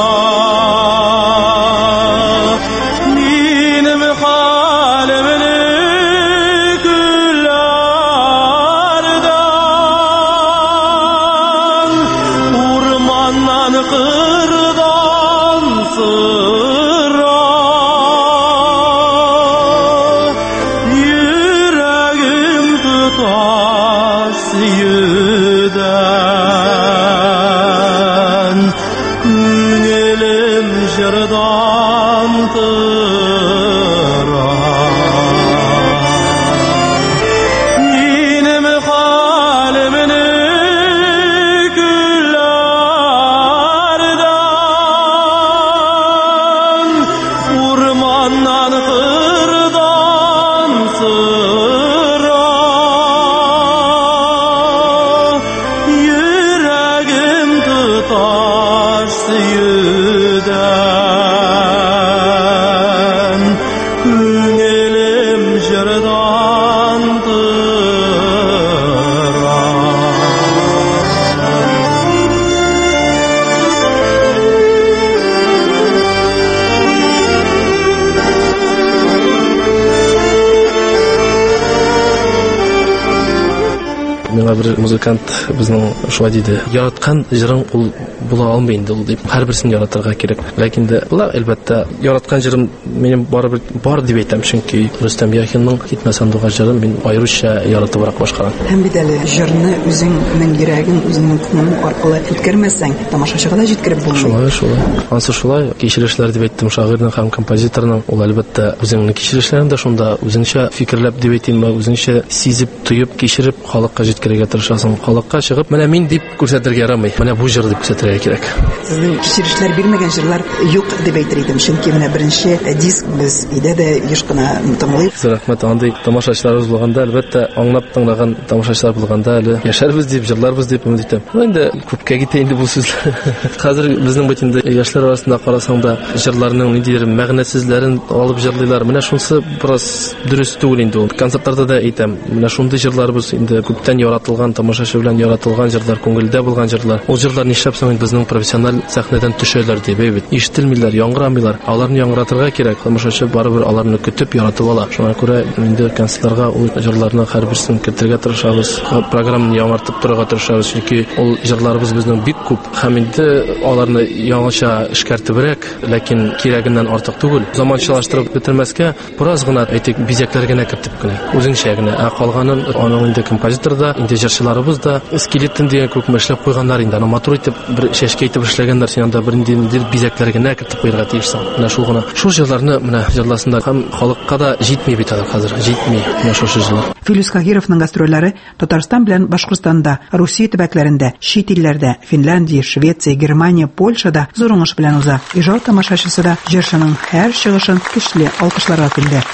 Бер музыкант безнең шулай диде: яраткан җырың ул була алмый инде ул дип, һәрберсен яратырга кирәк. Ләкин дә була, әлбәттә, яраткан җырым минем барыбер бар дип әйтәм, чөнки Рөстәм Яхинның Китмә сандугы җырын мин аеруча яратыбрак башкарам. Һәм бит әле җырны үзеңнең йөрәгең, үзеңнең күңелең аркылы үткәрмәсәң, тамашачыга да җиткереп булмый. Шулай, шулай. Ансы шулай, кичерешләр дип әйттем, шагыйрьнең һәм композиторның ул әлбәттә үзеңнең кичерешләрен дә шунда үзеңчә фикерләп дип әйтим, үзеңчә сизеп, тоеп, кичереп халыкка җиткерергә тырышасың. Халыкка чыгып, менә мин дип күрсәтергә ярамый. Менә бу җыр дип күрсәтергә кирәк. Сезнең кичерешләр бирмәгән җырлар юк дип әйтер идем, чөнки менә беренче диск без өйдә дә еш кына тыңлыйк. Рәхмәт, андый тамашачыларыбыз булганда, әлбәттә, аңлап тыңлаган тамашачылар булганда, әле яшәрбез дип, җырларбыз дип өмет итәм. Инде күпкә китә инде бу сүзләр. Хәзер безнең бит инде яшьләр арасында карасаң да, җырларның ниндидер мәгънәсезләрен алып җырлыйлар. Менә шунысы бераз дөрес түгел инде ул. Концертларда да әйтәм, менә шундый җырларыбыз инде күптән яратылган, тамашачы белән яратылган җырлар, күңелдә булган җырлар. Ул җырлар нишләп соң безнең профессиональ сәхнәдән төшәләр дип әйбит. Ишетелмиләр, яңгырамыйлар. Аларны яңгыратырга кирәк. Тамашачы барыбер аларны көтеп яратып ала. Шуңа күрә инде концертларга ул җырларны һәрберсен кертергә тырышабыз. Программаны яңартып торырга тырышабыз, чөнки ул җырларыбыз безнең бик күп. Һәм инде аларны яңача эшкәртебрәк, ләкин кирәгеннән артык түгел. Заманчалаштырып бетермәскә, бераз гына әйтик, бизәкләр генә кертеп кенә. Үзенчә генә. Ә калганын аның инде композиторда, инде җырчыларыбыз да скелеттен дигән күп мәшләп куйганнар инде. Аны матур итеп бер шәшкә итеп эшләгәннәр, син анда бер инде бизәкләр генә кертеп куярга тиешсең. Менә шул гына. Шул җырларны менә җырласында һәм халыкка да җитми бит хәзер, җитми менә шул җырлар. Филус Кагировның гастрольләре Татарстан белән Башкортстанда, Русия төбәкләрендә, чит илләрдә, Финляндия, Швеция, Германия, Польшада зур уңыш белән уза. Ижад тамашачысы да җырчының һәр чыгышын көчле алкышларга күнде.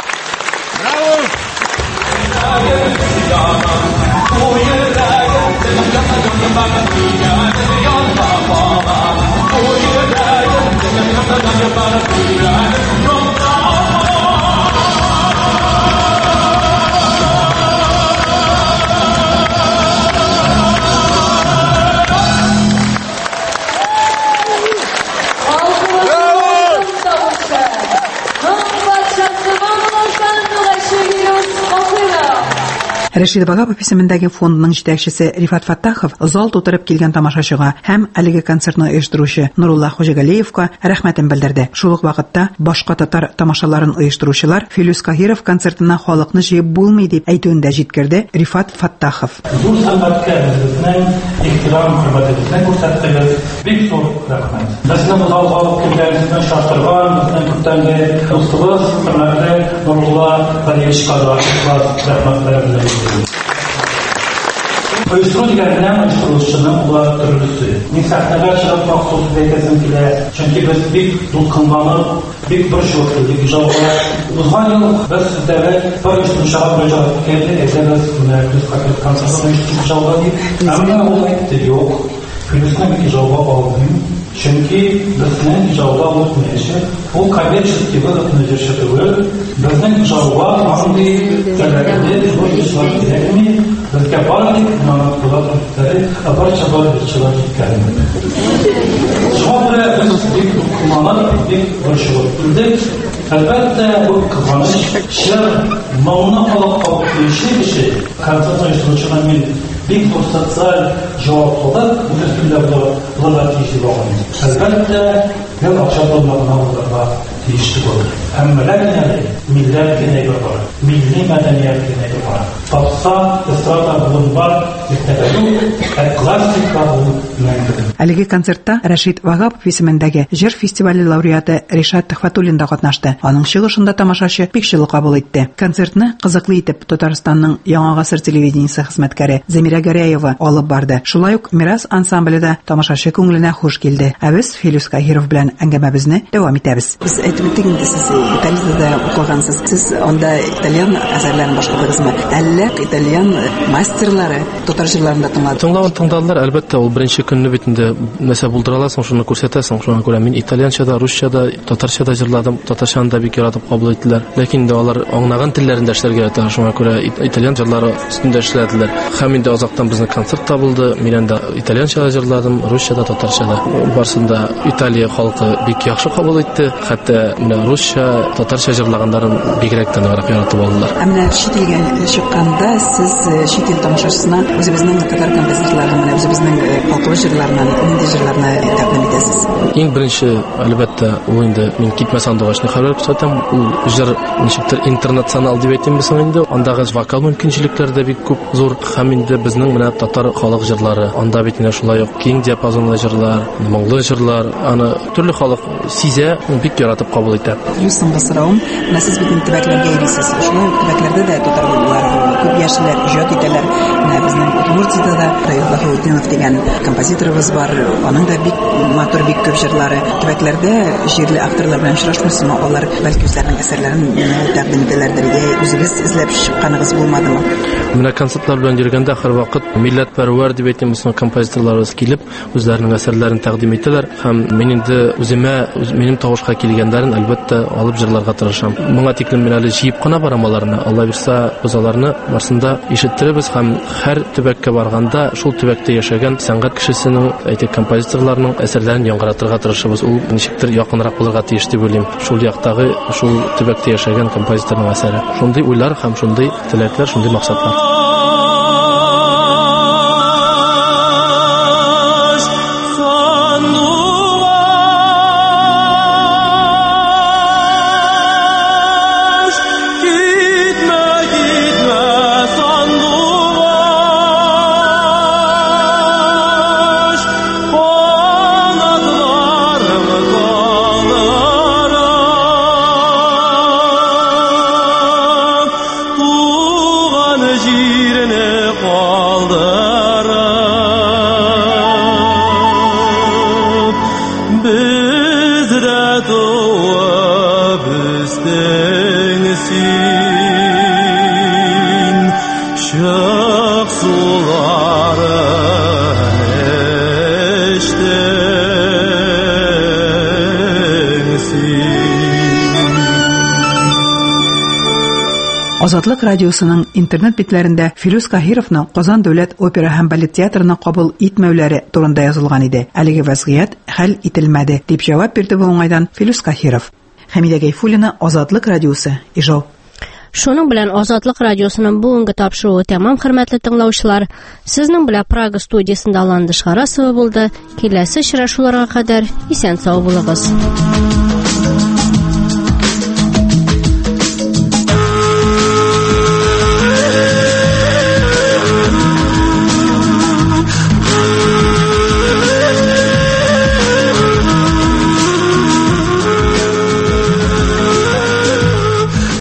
Рәшит Багапов исемендәге фондның җитәкчесе Рифат Фаттахов зал тутырып килгән тамашачыга һәм әлеге концертны оештыручы Нурулла Хуҗагалиевка рәхмәтен белдерде. Шул ук вакытта башка татар тамашаларын оештыручылар Филүс Каһиров концертына халыкны җыеп булмый дип әйтүендә җиткерде Рифат Фаттахов. Зур сәнгатькәребезнең ихтирам хөрмәтебезне күрсәттегез. Бик зур рәхмәт. Безне бу залга алып килгәнегезне шаштырган, безнең күптәнге дустыбыз, хөрмәтле Нурулла Хуҗагалиевка рәхмәтләребезне белдерәм. Оештыру дигәннән оештыручының улар төрлесе. Мин сәхнәгә чыгып махсус әйтәсем килә, чөнки без бик дулкынланып, бик борчылып килдек җавабы. Узган ел без сездәге бер оештыручыга мөрәҗәгать иткәндә әйтәбез, менә без хакыйкать концертны оештыру җавабы дип, әмма ул әйтте, юк, Филүснең җавабы алдым. Чөнки безнең җавабы үтмәячәк. Ул коммерческий выгодны җиршетүе, безнең җавабы андый тәләпле бурычлар кирәкми. Безгә барлык мәгълүматлар үткәрә, барча барчалар үткәрә. Шуңа без бик күңелле, бик борчылып килдек. Әлбәттә, бу кызганыч шәр маңына алып калучы кеше, концерт оештыручына мин бик зур социаль җавап алып, бу өстендә булырга тиешле булган. Әлбәттә, гел акча томларына булырга тиешле булыр. Әмма ләкин милләт кенәге бар, милли мәдәният кенәге бар. Тапса, эстрада булын бар, диктәтү, классика булын мөмкин. Әлеге концертта Рәшит Багапов исемендәге җыр фестивале лауреаты Ришат Төхфәтуллин да катнашты. Аның чыгышында тамашачы бик җылы кабул итте. Концертны кызыклы итеп Татарстанның Яңа гасыр телевидениесе хезмәткәре Замира Гәрәева алып барды. Шулай ук Мирас ансамбле да тамашачы күңеленә хуш килде. Ә без Филүс Каһиров белән әңгәмәбезне дәвам итәбез. Без әйтеп үттек, сез Италиядә укыгансыз. Сез анда итальян әсәрләрен башкардыгызмы? Әллә итальян мастерлары татар җырларында тыңладыгызмы? Тыңлавын тыңдадылар, әлбәттә, ул беренче көнне битендә нәрсә булдыраласың, шуны күрсәтәсең. Шуңа күрә мин итальянчада, русчада, татарчада җырладым, татарчаны да бик яратып кабул иттеләр. Ләкин дә алар аңлаган телләрендә эшләргә ята, шуңа күрә итальян җырлары өстендә эшләделәр. Һәм инде азактан безнең концерт та булды. Мин анда итальянчада җырладым, русчада, татарчада. Барсында Италия халкы бик яхшы кабул итте. Хәтта менә русча, татарча җырлагандарын бигрәк тә ныграк яратып алдылар. Әмма чит илгә чыкканда сез чит ил тамашачысына үзебезнең татар композиторларын, менә үзебезнең халкы җырларынан, нинди җырларны тәкъдим итәсез? Иң беренче, әлбәттә, ул инде мин китмә сандугачны хәбәр күрсәтәм. Ул җыр ничектер интернационал дип әйтәм бисең инде. Андагы вокал мөмкинчелекләре дә бик күп зур. Һәм инде безнең менә татар халык җырлары, анда бит инде шулай ук киң диапазонлы җырлар, моңлы җырлар, аны төрле халык сизә, бик яратып кабул итә. Юсын басыравым, менә сез бит төбәкләргә йөрисез. Шулай ук төбәкләрдә дә татарлар күп яшьләр иҗат итәләр. Менә безнең Удмуртиядә дә Раил Хәүтинов дигән композиторыбыз бар. Аның да бик матур, бик күп җырлары. Төбәкләрдә җирле авторлар белән очрашмысызмы? Алар бәлки үзләренең әсәрләрен тәкъдим итәләрдер. Үзегез эзләп чыкканыгыз булмадымы? Менә концертлар белән йөргәндә һәрвакыт милләтпәрвәр дип әйтәм, безнең композиторларыбыз килеп, үзләренең әсәрләрен тәкъдим итәләр. Һәм мин инде үземә, минем тавышка килгәннәрен әлбәттә алып җырларга тырышам. Моңа тиклем мин әле җыеп кына барам аларны. Алла бирсә, без аларны барсында ишеттеребез һәм һәр төбәккә барганда шул төбәктә яшәгән сәнгать кешесенең, әйтик, композиторларның әсәрләрен яңгыратырга тырышабыз. Ул ничектер якынрак булырга тиеш дип уйлыйм. Шул яктагы, шул төбәктә яшәгән композиторның әсәре. Шундый уйлар һәм шундый теләкләр, шундый максатлар. Азатлык радиосының интернет битләрендә Филүс Каһировның Казан дәүләт опера һәм балет театрына кабул итмәүләре турында язылган иде. Әлеге вазгыять хәл ителмәде, дип җавап бирде бу уңайдан Филүс Каһиров. Хәмидә Гайфуллина, Азатлык радиосы, Ижау. Шуның белән Азатлык радиосының бүгенге тапшыруы тәмам, хөрмәтле тыңлаучылар. Сезнең белән Прага студиясында Ландыш Харасова булды. Киләсе очрашуларга кадәр исән сау булыгыз.